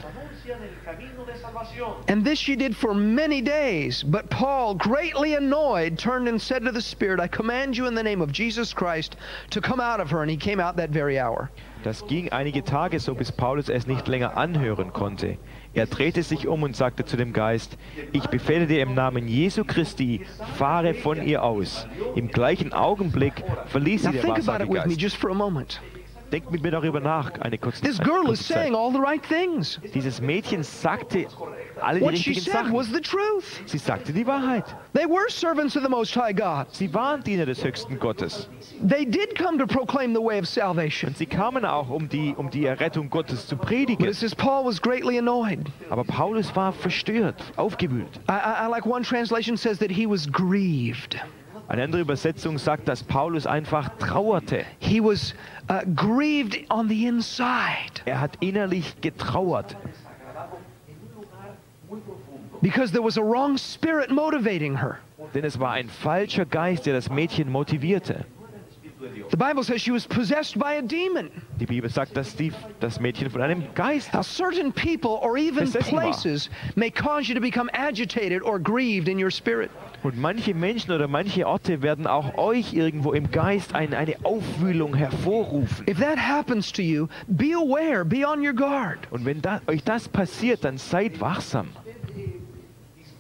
And this she did for many days. But Paul, greatly annoyed, turned and said to the Spirit, I command you in the name of Jesus Christ to come out of her. And he came out that very hour. Das ging einige Tage so, bis Paulus es nicht länger anhören konnte. Er drehte sich um und sagte zu dem Geist, ich befehle dir im Namen Jesu Christi, fahre von ihr aus. Im gleichen Augenblick verließ Now sie der think about it wahrsagige with me Geist. just for a moment. Denkt mit mir darüber nach, eine kurze, This eine girl kurze is Zeit. saying all the right things. Dieses Mädchen sagte alle die What she richtigen said Sachen. was the truth. Sie sagte die Wahrheit. They were servants of the Most High God. Sie waren Diener des höchsten Gottes. They did come to proclaim the way of salvation. Und sie kamen auch, um die, um die Errettung Gottes zu But predigen. it says Paul was greatly annoyed. Aber Paulus war verstört, aufgewühlt. I, I, I like one translation says that he was grieved. Eine andere Übersetzung sagt, dass Paulus einfach trauerte. He was uh, grieved on the inside Er hat innerlich getrauert, because there was a wrong spirit motivating her. denn es war ein falscher Geist, der das Mädchen motivierte. The Bible says she was possessed by a demon. Die Bibel sagt, dass die, das Mädchen von einem Geist Now, certain people or even Besessen war. places may cause you to become agitated or grieved in your spirit. Und manche Menschen oder manche Orte werden auch euch irgendwo im Geist ein, eine Aufwühlung hervorrufen. If that happens to you, be aware, be on your guard. Und wenn da, euch das passiert, dann seid wachsam.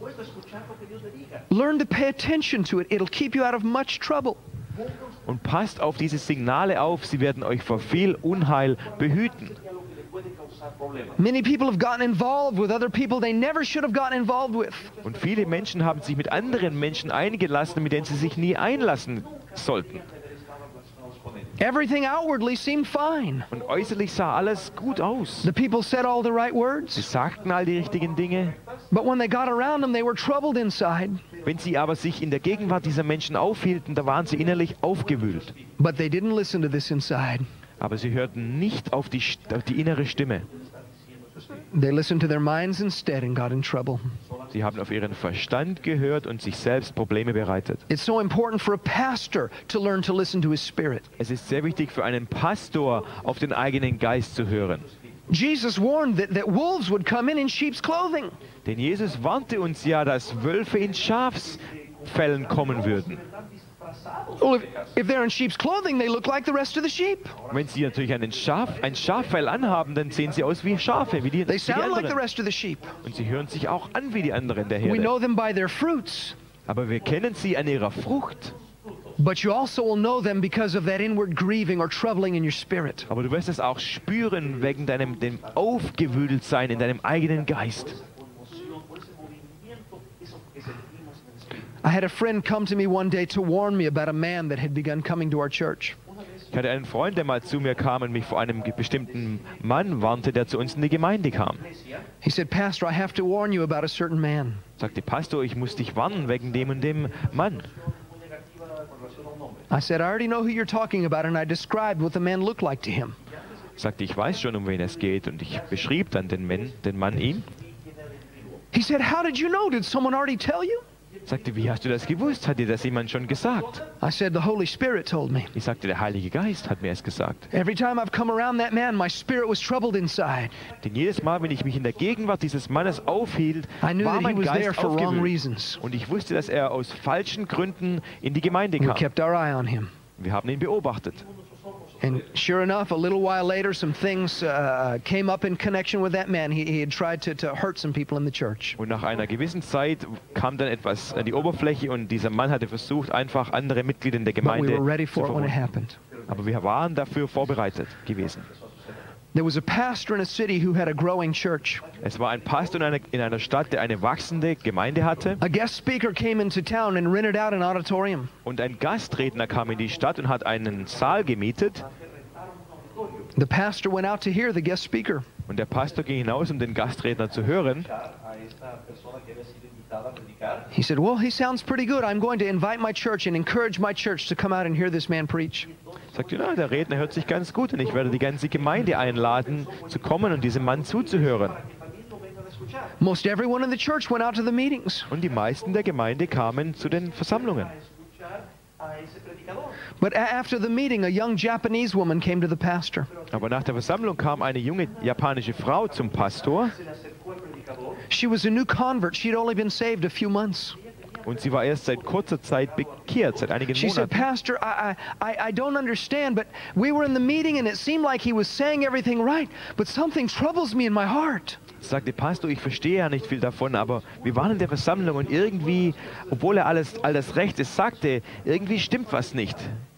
Learn to pay attention to it. It'll keep you out of much trouble. Und passt auf diese Signale auf, sie werden euch vor viel Unheil behüten. Many people have gotten involved with other people they never should have gotten involved with. Und viele Menschen haben sich mit anderen Menschen eingelassen, mit denen sie sich nie einlassen sollten. Everything outwardly seemed fine. Und äußerlich sah alles gut aus. The people said all the right Sie words, sagten all die richtigen Dinge. but when they got around them, they were troubled inside. Wenn sie aber sich in der Gegenwart dieser Menschen aufhielten, da waren sie innerlich aufgewühlt. But they didn't listen to this inside. Aber sie hörten nicht auf die, St- auf die innere Stimme. They listened to their minds instead and got in trouble. Sie haben auf ihren Verstand gehört und sich selbst Probleme bereitet. It's so important for a pastor to learn to listen to his spirit. Es ist sehr wichtig für einen Pastor, auf den eigenen Geist zu hören. Jesus warned that, that wolves would come in in sheep's clothing. Denn Jesus warnte uns ja, dass Wölfe in Schafsfällen kommen würden. Well, if, if they're in sheep's clothing, they look like the rest of the sheep. Wenn sie natürlich einen Schaf, ein Schaffell anhaben, dann sehen sie aus wie Schafe, wie die, They wie die sound like the anderen. rest of the sheep. Und sie hören sich auch an wie die anderen der We Herde. know them by their fruits. Aber wir kennen sie an ihrer Frucht. But you also will know them because of that inward grieving or troubling in your spirit. Aber du wirst es auch spüren wegen deinem dem Aufgewühltsein in deinem eigenen Geist. I had a friend come to me one day to warn me about a man that had begun coming to our church. Ich hatte einen Freund, der mal zu mir kam und mich vor einem ge- bestimmten Mann warnte, der zu uns in die Gemeinde kam. He said, Pastor, I have to warn you about a certain man. Sagte, Pastor, ich muss dich warnen wegen dem und dem Mann. I said, I already know who you're talking about, and I described what the man looked like to him. Sagte, ich weiß schon, um wen es geht, und ich beschrieb dann den Mann, den Mann ihm. He said, how did you know? Did someone already tell you? Sagte, wie hast du das gewusst? Hat dir das jemand schon gesagt? I said, the Holy Spirit told me. Ich sagte, der Heilige Geist hat mir es gesagt. Every time I've come around that man, my spirit was troubled inside. Denn jedes Mal, wenn ich mich in der Gegenwart dieses Mannes aufhielt, I knew war that he mein was there Geist for wrong aufgewühlt. reasons. Und ich wusste, dass er aus falschen Gründen in die Gemeinde We kam. kept our eye on him. Wir haben ihn beobachtet. And sure enough, a little while later, some things uh, came up in connection with that man. He, he had tried to, to hurt some people in the church. Und nach einer gewissen Zeit kam dann etwas an die Oberfläche und dieser Mann hatte versucht, einfach andere Mitglieder in der But we Gemeinde were ready zu for it when it verwunden. happened. Aber wir waren dafür vorbereitet gewesen. There was a pastor in a city who had a growing church. Es war ein Pastor in einer, in einer Stadt, der eine wachsende Gemeinde hatte. A guest speaker came into town and rented out an auditorium. Und ein Gastredner kam in die Stadt und hat einen Saal gemietet. The pastor went out to hear the guest speaker. Und der Pastor ging hinaus, um den Gastredner zu hören. He said, well, he sounds pretty good. I'm going to invite my church and encourage my church to come out and hear this man preach. Sagte, na, der Redner hört sich ganz gut und ich werde die ganze Gemeinde einladen, zu kommen und diesem Mann zuzuhören. Most everyone in the church went out to the meetings. Und die meisten der Gemeinde kamen zu den Versammlungen. But a- after the meeting, a young Japanese woman came to the pastor. Aber nach der Versammlung kam eine junge japanische Frau zum Pastor She was a new convert. She'd only been saved a few months. und sie war erst seit kurzer Zeit bekehrt, seit einigen She said, Monaten. Pastor, I, I, I don't understand, but we were in the meeting and it seemed like he was saying everything right, but something troubles me in my heart. Sie sagte, Pastor, ich verstehe ja nicht viel davon, aber wir waren in der Versammlung und irgendwie, obwohl er alles, all das Rechte sagte, irgendwie stimmt was nicht.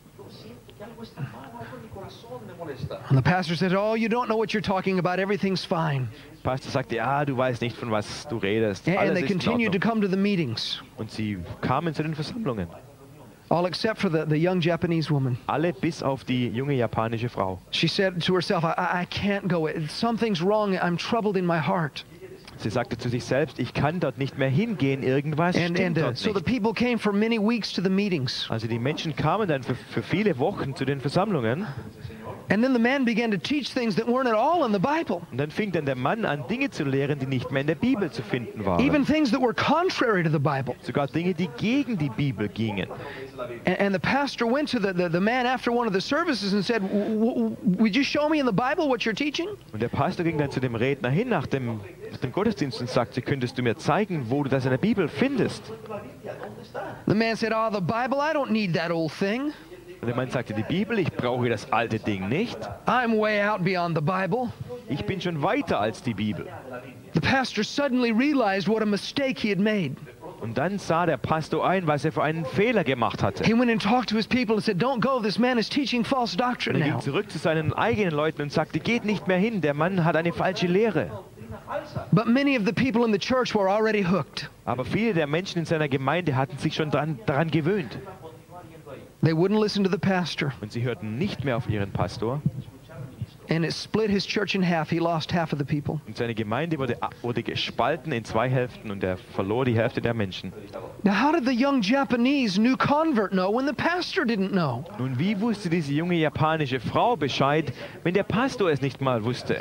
And the pastor said, oh, you don't know what you're talking about. Everything's fine. Der Pastor sagte, ja, du weißt nicht, von was du redest. And, and Alles they ist in continued to Ordnung. come to the meetings, Und sie kamen zu den Versammlungen. all except for the, the young Japanese woman. Alle bis auf die junge japanische Frau. She said to herself, I, I I can't go. It- Something's wrong. I'm troubled in my heart. Sie sagte zu sich selbst, ich kann dort nicht mehr hingehen, irgendwas And, stimmt and uh, dort so the nicht. people came for many weeks to the meetings. Also die Menschen kamen dann für, für viele Wochen zu den Versammlungen And then the man began to teach things that weren't at all in the Bible, und dann fing dann der Mann an, Dinge zu lehren, die nicht mehr in der Bibel zu finden waren. even things that were contrary to the Bible. Sogar Dinge, die gegen die Bibel gingen. And, and the pastor went to the, the, the man after one of the services and said, "W- w- would you show me in the Bible what you're teaching? Und der Pastor ging dann zu dem Redner hin nach dem, nach dem Gottesdienst und sagte, könntest du mir zeigen, wo du das in der Bibel findest? The man said, oh, the Bible, I don't need that old thing. Und der Mann sagte, die Bibel, ich brauche das alte Ding nicht. I'm way out beyond the Bible. Ich bin schon weiter als die Bibel. The pastor suddenly realized what a mistake he had made. Und dann sah der Pastor ein, was er für einen Fehler gemacht hatte. He went and talked to his people and said, "Don't go, this man is teaching false doctrine Er ging now." zurück zu seinen eigenen Leuten und sagte, geht nicht mehr hin, der Mann hat eine falsche Lehre. But many of the people in the church were already hooked. Aber viele der Menschen in seiner Gemeinde hatten sich schon dran, daran gewöhnt. They wouldn't listen to the pastor. Und sie hörten nicht mehr auf ihren Pastor. And it split his church in half. He lost half of the people. Und seine Gemeinde wurde, wurde gespalten in zwei Hälften und er verlor die Hälfte der Menschen. Now, how did the young Japanese new convert know when the pastor didn't know? Nun, wie wusste diese junge japanische Frau Bescheid, wenn der Pastor es nicht mal wusste?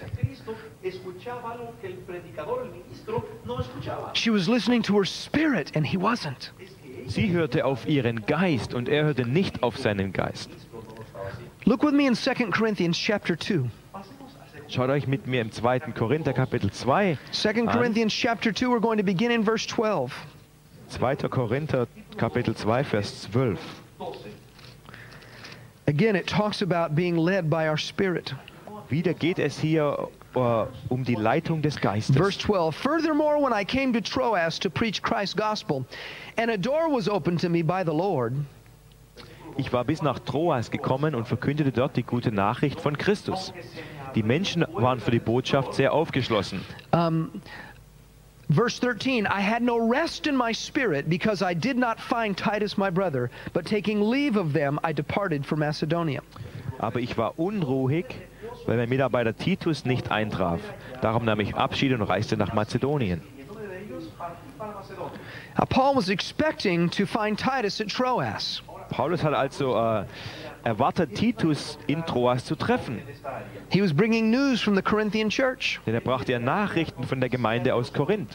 She was listening to her spirit, and he wasn't. Sie hörte auf ihren Geist und er hörte nicht auf seinen Geist. Look with me in Second Corinthians chapter two. Schaut euch mit mir im zweiten Korinther Kapitel zwei Second an. Corinthians chapter two, we're going to begin in verse twelve. zweiter Korinther Kapitel zwei, Vers zwölf. Again, it talks about being led by our spirit. Wieder geht es hier uh, um die Leitung des Geistes. Verse twelve, "Furthermore, when I came to Troas to preach Christ's gospel, and a door was opened to me by the Lord." Ich war bis nach Troas gekommen und verkündete dort die gute Nachricht von Christus. Die Menschen waren für die Botschaft sehr aufgeschlossen. Um, verse thirteen, "I had no rest in my spirit because I did not find Titus my brother, but taking leave of them, I departed for Macedonia." Aber ich war unruhig, weil mein Mitarbeiter Titus nicht eintraf. Darum nahm ich Abschied und reiste nach Mazedonien. Now, Paul was expecting to find Titus at Troas. Paulus hat also äh, erwartet, Titus in Troas zu treffen. He was bringing news from the Corinthian church. Denn er brachte ja Nachrichten von der Gemeinde aus Korinth.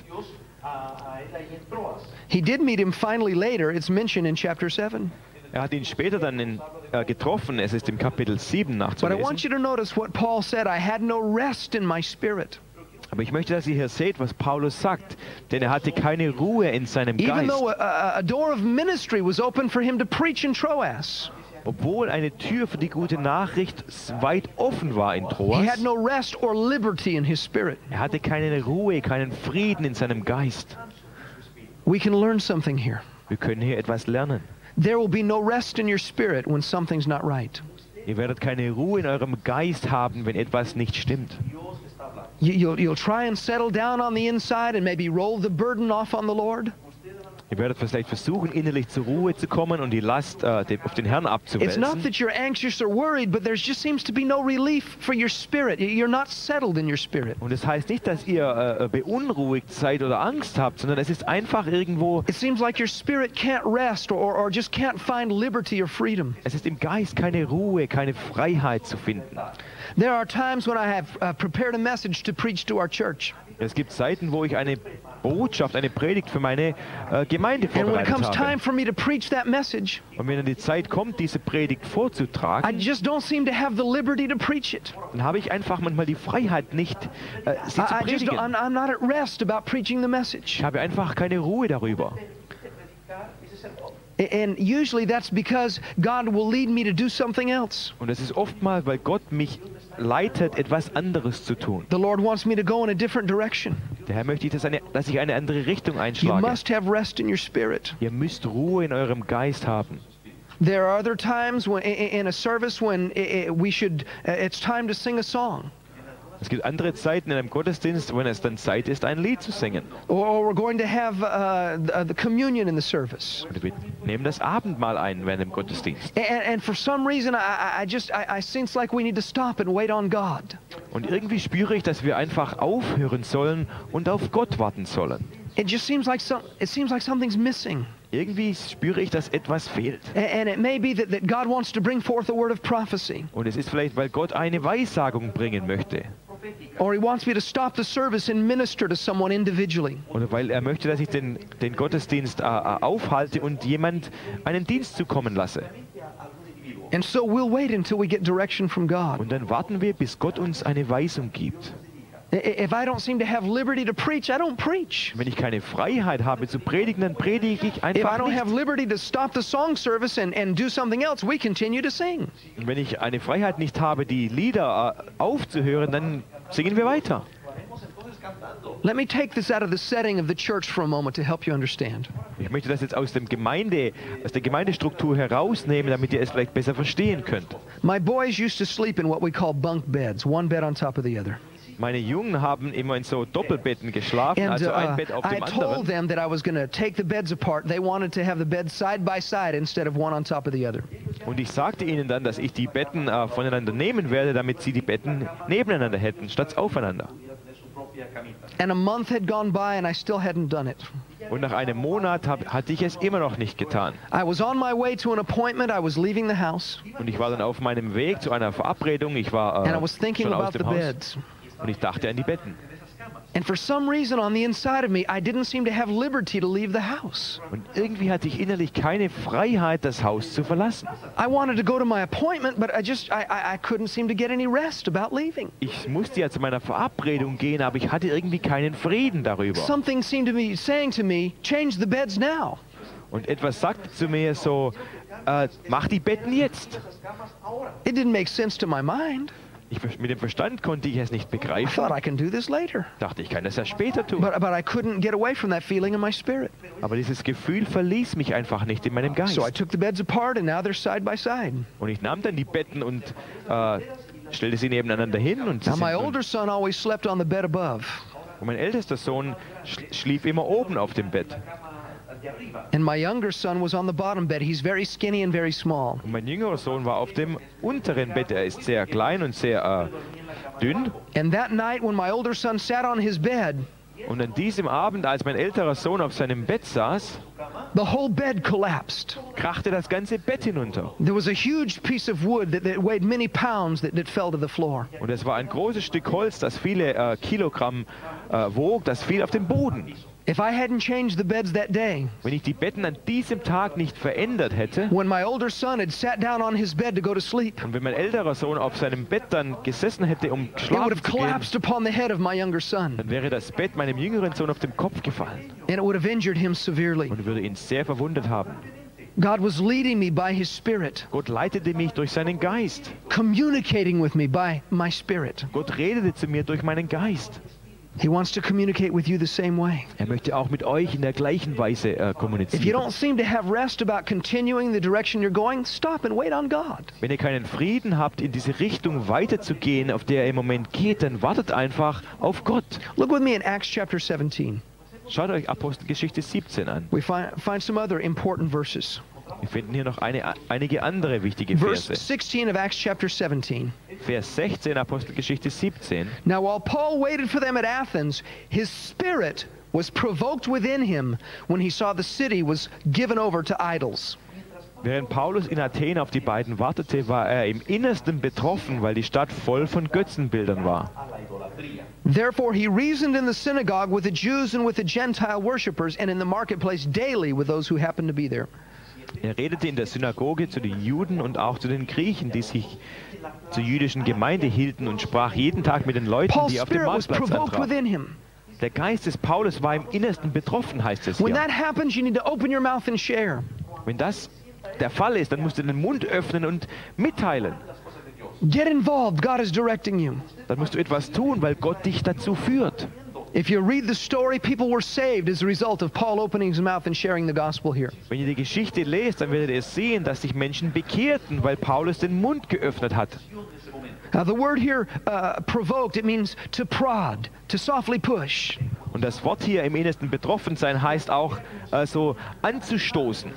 He did meet him finally later. It's mentioned in chapter seven. Er hat ihn später dann in, äh, getroffen. Es ist im Kapitel sieben But I want nachzulesen. you to notice what Paul said. I had no rest in my spirit. Aber ich möchte, dass ihr hier seht, was Paulus sagt. Denn er hatte keine Ruhe in seinem Even Geist. though a, a, a door of ministry was open for him to preach in Troas, Obwohl eine Tür für die gute Nachricht weit offen war in he Troas. had no rest or liberty in his spirit. Er hatte keine Ruhe, keinen Frieden in seinem Geist. We can learn something here. Wir können hier etwas lernen. There will be no rest in your spirit when something's not right. Ihr werdet keine Ruhe in eurem Geist haben, wenn etwas nicht stimmt. You, you'll, you'll try and settle down on the inside and maybe roll the burden off on the Lord. Ihr werdet vielleicht versuchen, innerlich zur Ruhe zu kommen und die Last äh, dem- auf den Herrn It's not abzuwälzen. that you're anxious or worried, but there just seems to be no relief for your spirit. You're not settled in your spirit. Und es heißt nicht, dass ihr äh, beunruhigt seid oder Angst habt, sondern es ist einfach irgendwo, It seems like your spirit can't rest or, or just can't find liberty or freedom. es ist im Geist keine Ruhe, keine Freiheit zu finden. There are times when I have uh, prepared a message to preach to our church. Es gibt Zeiten, wo ich eine Botschaft, eine Predigt für meine äh, Gemeinde And when it comes vorbereitet time habe. for me to preach that message, Und wenn dann die Zeit kommt, diese Predigt I vorzutragen, just don't seem to have the liberty to preach it. dann habe ich einfach manchmal die Freiheit nicht, äh, sie zu I, I just don't, predigen. I'm, I'm not at rest about preaching the message. Ich habe einfach keine Ruhe darüber. And usually that's because God will lead me to do something else. Und es ist oftmals, weil Gott mich leitet, etwas anderes zu tun. The Lord wants me to go in a different direction. Der Herr möchte, dass, eine, dass ich eine andere Richtung You einschlage. must have rest in your spirit. Ihr müsst Ruhe in eurem Geist haben. There are other times when, in in a service when i- i- we should, uh, it's time to sing a song. Es gibt andere Zeiten in einem Gottesdienst, wenn es dann Zeit ist, ein Lied zu singen. Or, or we're going to have uh, the, the communion in the service. Und wir nehmen das Abendmahl ein während dem Gottesdienst. And, and for some reason, I, I- I just, I, I sense like we need to stop and wait on God. Und irgendwie spüre ich, dass wir einfach aufhören sollen und auf Gott warten sollen. It just seems like some, it seems like something's missing. Irgendwie spüre ich, dass etwas fehlt. A- And it may be that, that God wants to bring forth a word of prophecy. Und es ist vielleicht, weil Gott eine Weissagung bringen möchte. Or he wants me to stop the service and minister to someone individually. Oder weil er möchte, dass ich den, den Gottesdienst äh, äh, aufhalte und jemand einen Dienst zukommen lasse. And so we'll wait until we get direction from God. Und dann warten wir, bis Gott uns eine Weisung gibt. I- If I don't seem to have liberty to preach, I don't preach. Wenn ich keine Freiheit habe zu predigen, dann predige ich If I einfach don't have nicht. liberty to stop the song service and, and do something else, we continue to sing. Und wenn ich eine Freiheit nicht habe, die Lieder äh, aufzuhören, dann singen wir weiter. Let me take this out of the setting of the church for a moment to help you understand. Ich möchte das jetzt aus, dem Gemeinde, aus der Gemeindestruktur herausnehmen, damit ihr es vielleicht besser verstehen könnt. My boys used to sleep in what we call bunk beds, one bed on top of the other. Meine Jungen haben immer in so Doppelbetten geschlafen, And also ein uh, Bett auf I dem told anderen. them that I was going to take the beds apart. They wanted to have the beds side by side instead of one on top of the other. Und ich sagte ihnen dann, dass ich die Betten äh, voneinander nehmen werde, damit sie die Betten nebeneinander hätten, statt aufeinander. And a month had gone by and I still hadn't done it. Und nach einem Monat hab, hatte ich es immer noch nicht getan. I was on my way to an appointment. I was leaving the house. Und ich war dann auf meinem Weg zu einer Verabredung. Ich war And I äh, was thinking schon aus about the dem Haus beds. und ich dachte an die Betten. And for some reason on the inside of me, I didn't seem to have liberty to leave the house. Und irgendwie hatte ich innerlich keine Freiheit, das Haus zu verlassen. I wanted to go to my appointment, but I just, I, I, I couldn't seem to get any rest about leaving. Ich musste ja zu meiner Verabredung gehen, aber ich hatte irgendwie keinen Frieden darüber. Something seemed to be saying to me, change the beds now. Und etwas sagte zu mir so, äh, mach die Betten jetzt. It didn't make sense to my mind. Ich, mit dem Verstand konnte ich es nicht I begreifen. thought I can do this later. Dachte, ich kann das ja später tun. But, but I couldn't get away from that feeling in my spirit. Aber dieses Gefühl verließ mich einfach nicht in meinem Geist. So I took the beds apart and now they're side by side. Und ich nahm dann die Betten und äh, stellte sie nebeneinander hin. Und, sie Now my sind older son always slept on the bed above. und mein ältester Sohn sch schlief immer oben auf dem Bett. And my younger son was on the bottom bed. He's very skinny and very small. Und mein jüngerer Sohn war auf dem unteren Bett. Er ist sehr klein und sehr äh, dünn. And that night when my older son sat on his bed, Und an diesem Abend, als mein älterer Sohn auf seinem Bett saß, the whole bed collapsed. krachte das ganze Bett hinunter. There was a huge piece of wood that, that weighed many pounds that, that fell to the floor. Und es war ein großes Stück Holz, das viele äh, Kilogramm äh, wog, das fiel auf den Boden. If I hadn't changed the beds that day, Wenn ich die Betten an diesem Tag nicht verändert hätte when my older son had sat down on his bed to go to sleep, und wenn mein älterer Sohn auf seinem Bett dann gesessen hätte, um it would schlafen have zu gehen, collapsed upon the head of my younger son, dann wäre das Bett meinem jüngeren Sohn auf den Kopf gefallen and it would have injured him severely. und würde ihn sehr verwundet haben. God was leading me by his Spirit, Gott leitete mich durch seinen Geist. communicating with me by my Spirit. Gott redete zu mir durch meinen Geist. He wants to communicate with you the same way. Er möchte auch mit euch in der gleichen Weise äh, If you kommunizieren. don't seem to have rest about continuing the direction you're going, stop and wait on God. Wenn ihr keinen Frieden habt, in diese Richtung weiterzugehen, auf der ihr im Moment geht, dann wartet einfach auf Gott. Look with me in Acts chapter seventeen. Schaut euch Apostelgeschichte siebzehn an. We find, find some other important verses. Wir finden hier noch eine, einige andere wichtige Verse Verse. sixteen of Acts chapter seventeen. Vers sechzehn, Apostelgeschichte siebzehn. Now while Paul waited for them at Athens, his spirit was provoked within him when he saw the city was given over to idols. Während Paulus in Athen auf die beiden wartete, war er im Innersten betroffen, weil die Stadt voll von Götzenbildern war. Therefore he reasoned in the synagogue with the Jews and with the Gentile worshippers and in the marketplace daily with those who happened to be there. Er redete in der Synagoge zu den Juden und auch zu den Griechen, die sich zur jüdischen Gemeinde hielten, und sprach jeden Tag mit den Leuten, Paul's die auf dem spirit was Marktplatz provoked antrafen. within him. Der Geist des Paulus war im Innersten betroffen, heißt es When hier. that happens, you need to open your mouth and share. Wenn das der Fall ist, dann musst du den Mund öffnen und mitteilen. Get involved. God is directing you. Dann musst du etwas tun, weil Gott dich dazu führt. If you read the story, people were saved as a result of Paul opening his mouth and sharing the gospel here. Wenn ihr die Geschichte lest, dann werdet ihr sehen, dass sich Menschen bekehrten, weil Paulus den Mund geöffnet hat. Now the word here, uh, provoked, it means to prod, to softly push. Und das Wort hier im Innersten betroffen sein heißt auch äh, so anzustoßen.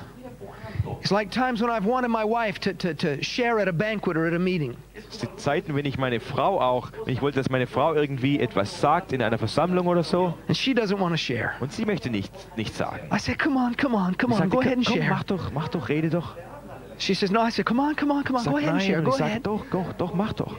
It's like times when I've wanted my wife to, to, to share at a banquet or at a meeting. Es sind Zeiten, wenn ich meine Frau auch, wenn ich wollte, dass meine Frau irgendwie etwas sagt in einer Versammlung oder so, And she doesn't want to share. und sie möchte nicht, nicht sagen. I said, come on, come on, come Ich on, sagte, go ahead and komm, share. mach doch, mach doch, rede doch. She says, no. I said, come on, come on, come on, Sag go ahead and nein, share, und go ich sag, ahead. doch, doch, doch, mach doch.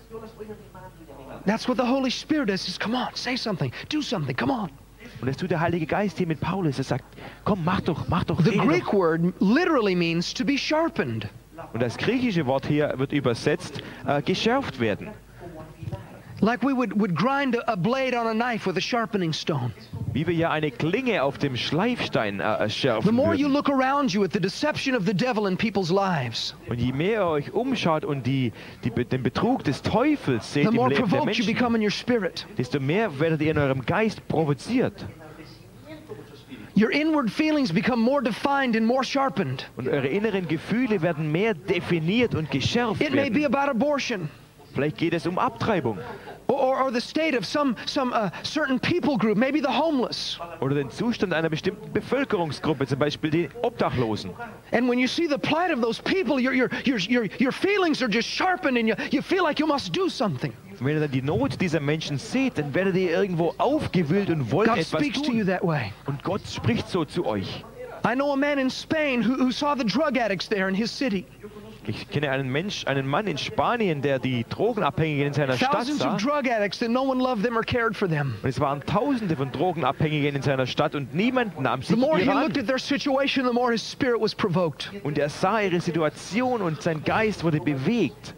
That's what the Holy Spirit does. He says, come on, say something, do something, come on. Und das tut der Heilige Geist hier mit Paulus. Er sagt, komm, mach doch, mach doch, The rede Greek doch. word literally means to be sharpened. Und das griechische Wort hier wird übersetzt, äh, geschärft werden. Like we would, would grind a, a blade on a knife with a sharpening stone. Wie wir ja eine Klinge auf dem Schleifstein äh, The schärfen more you würden. look around you at the deception of the devil in people's lives, Und je mehr ihr euch umschaut und die, die, den Betrug des Teufels seht the im more Leben der provoked you Menschen, become in your spirit. desto mehr werdet ihr in eurem Geist provoziert. Your inward feelings become more defined and more sharpened. Und eure inneren Gefühle werden mehr definiert und geschärft It may be werden. about abortion, Vielleicht geht es um Abtreibung or, or, or the state of some, some uh, certain people group, maybe the homeless. oder den Zustand einer bestimmten Bevölkerungsgruppe, zum Beispiel die Obdachlosen. And when you see the plight of those people, your, your, your, your, your feelings are just sharpened and you, you feel like you must do something. Und wenn ihr dann die Not dieser Menschen seht, dann werdet ihr irgendwo aufgewühlt und wollt God etwas speaks to you tun. that way. Und Gott spricht so zu euch. I know a man in Spain who, who saw the drug addicts there in his city. Ich kenne einen Mensch, einen Mann in Spanien, der die Drogenabhängigen in seiner Stadt Thousands sah. of drug addicts that no one loved them or cared for them. Und es waren Tausende von Drogenabhängigen in seiner Stadt und niemand nahm The sich more he ihrer looked an. at their situation, the more his spirit was provoked. Und er sah ihre Situation und sein Geist wurde bewegt.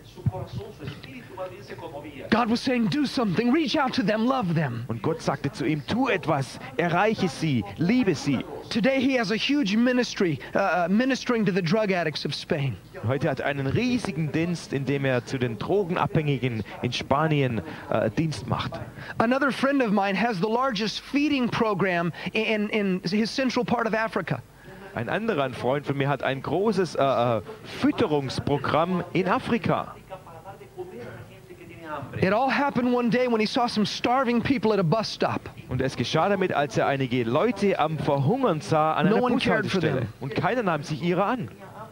God was saying, do something, reach out to them, love them. Und Gott sagte zu ihm, tu etwas, erreiche sie, liebe sie. Today he has a huge ministry, uh, uh, ministering to the drug addicts of Spain. Heute hat er einen riesigen Dienst, in dem er zu den Drogenabhängigen in Spanien äh, Dienst macht. Another friend of mine has the largest feeding program in, in his central part of Africa. Ein anderer ein Freund von mir hat ein großes äh, äh, Fütterungsprogramm in Afrika. It all happened one day when he saw some starving people at a bus stop. Und es geschah damit, als er einige Leute am Verhungern sah an No einer one cared for Bushaltestelle. them. Und keiner nahm sich ihrer an.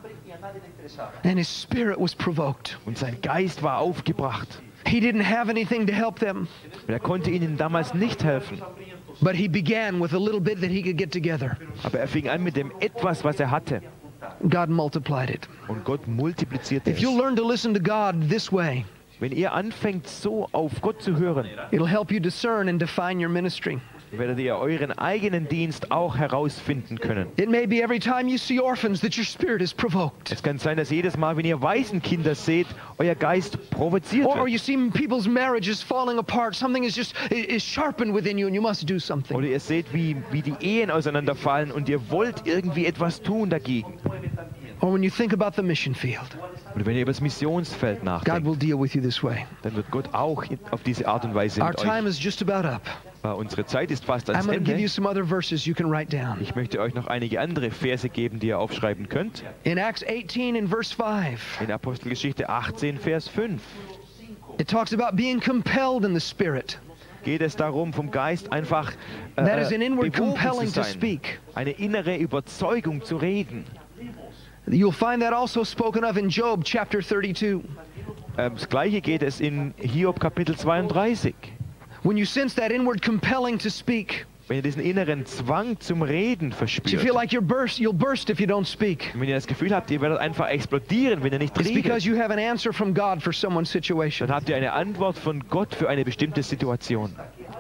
And his spirit was provoked. Und sein Geist war aufgebracht. He didn't have anything to help them, Und er konnte ihnen damals nicht helfen. but he began with a little bit that he could get together. Aber er fing an mit dem etwas, was er hatte. God multiplied it. Und Gott multiplizierte If you'll es. learn to listen to God this way, Wenn ihr anfängt, so auf Gott zu hören, it'll help you discern and define your ministry. werdet ihr euren eigenen Dienst auch herausfinden können. It may be every time you see orphans that your spirit is provoked. Es kann sein, dass jedes Mal, wenn ihr Waisenkinder seht, euer Geist provoziert Or, or you wird. see people's marriages falling apart. Something is just is sharpened within you and you must do something. Oder ihr seht, wie, wie die Ehen auseinanderfallen und ihr wollt irgendwie etwas tun dagegen. Or when you think about the mission field, Und wenn ihr über das Missionsfeld God nachdenkt, will deal with you this way. dann wird Gott auch in- auf diese Art und Weise Our mit time euch. is just about up. Äh, Unsere Zeit ist fast I'm ans going to give you Ende. some other verses you can write down. Ich möchte euch noch einige andere Verse geben, die ihr aufschreiben könnt. In Acts eighteen in verse five, In Apostelgeschichte achtzehn, Vers fünf it talks about being compelled in the spirit. geht es darum, vom Geist einfach äh, That is an inward bewogen compelling zu to sein. speak. Eine innere Überzeugung zu reden. You'll find that also spoken of in Job chapter thirty-two. Ähm, Das gleiche geht es in Hiob Kapitel zweiunddreißig. When you sense that inward compelling to speak, Wenn ihr diesen inneren Zwang zum Reden you verspürt, feel like you're burst, you'll burst if you don't speak. und wenn ihr das Gefühl habt, ihr werdet einfach explodieren, wenn ihr nicht It's because redet, you have an answer from God for someone's situation. dann habt ihr eine Antwort von Gott für eine bestimmte Situation.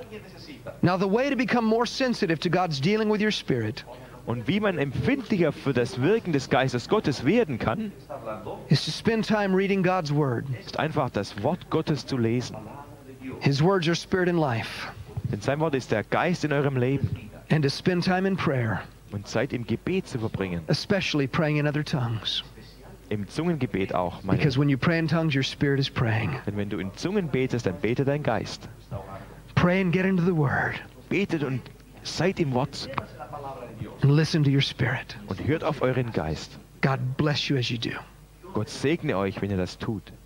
Now, the way to become more sensitive to God's dealing with your spirit Und wie man empfindlicher für das Wirken des Geistes Gottes werden kann, is to spend time reading God's Word. ist einfach das Wort Gottes zu lesen. His words are spirit and life. Denn sein Wort ist der Geist in eurem Leben. And to spend time in prayer, Und Zeit im Gebet zu verbringen. especially praying in other tongues. Im Zungengebet auch, meine. Because when you pray in tongues, your spirit is praying. Denn wenn du in Zungen betest, dann betet dein Geist. Pray and get into the Word. Betet und seid im Wort And listen to your spirit. und hört auf euren Geist. God bless you as you do. Gott segne euch, wenn ihr das tut.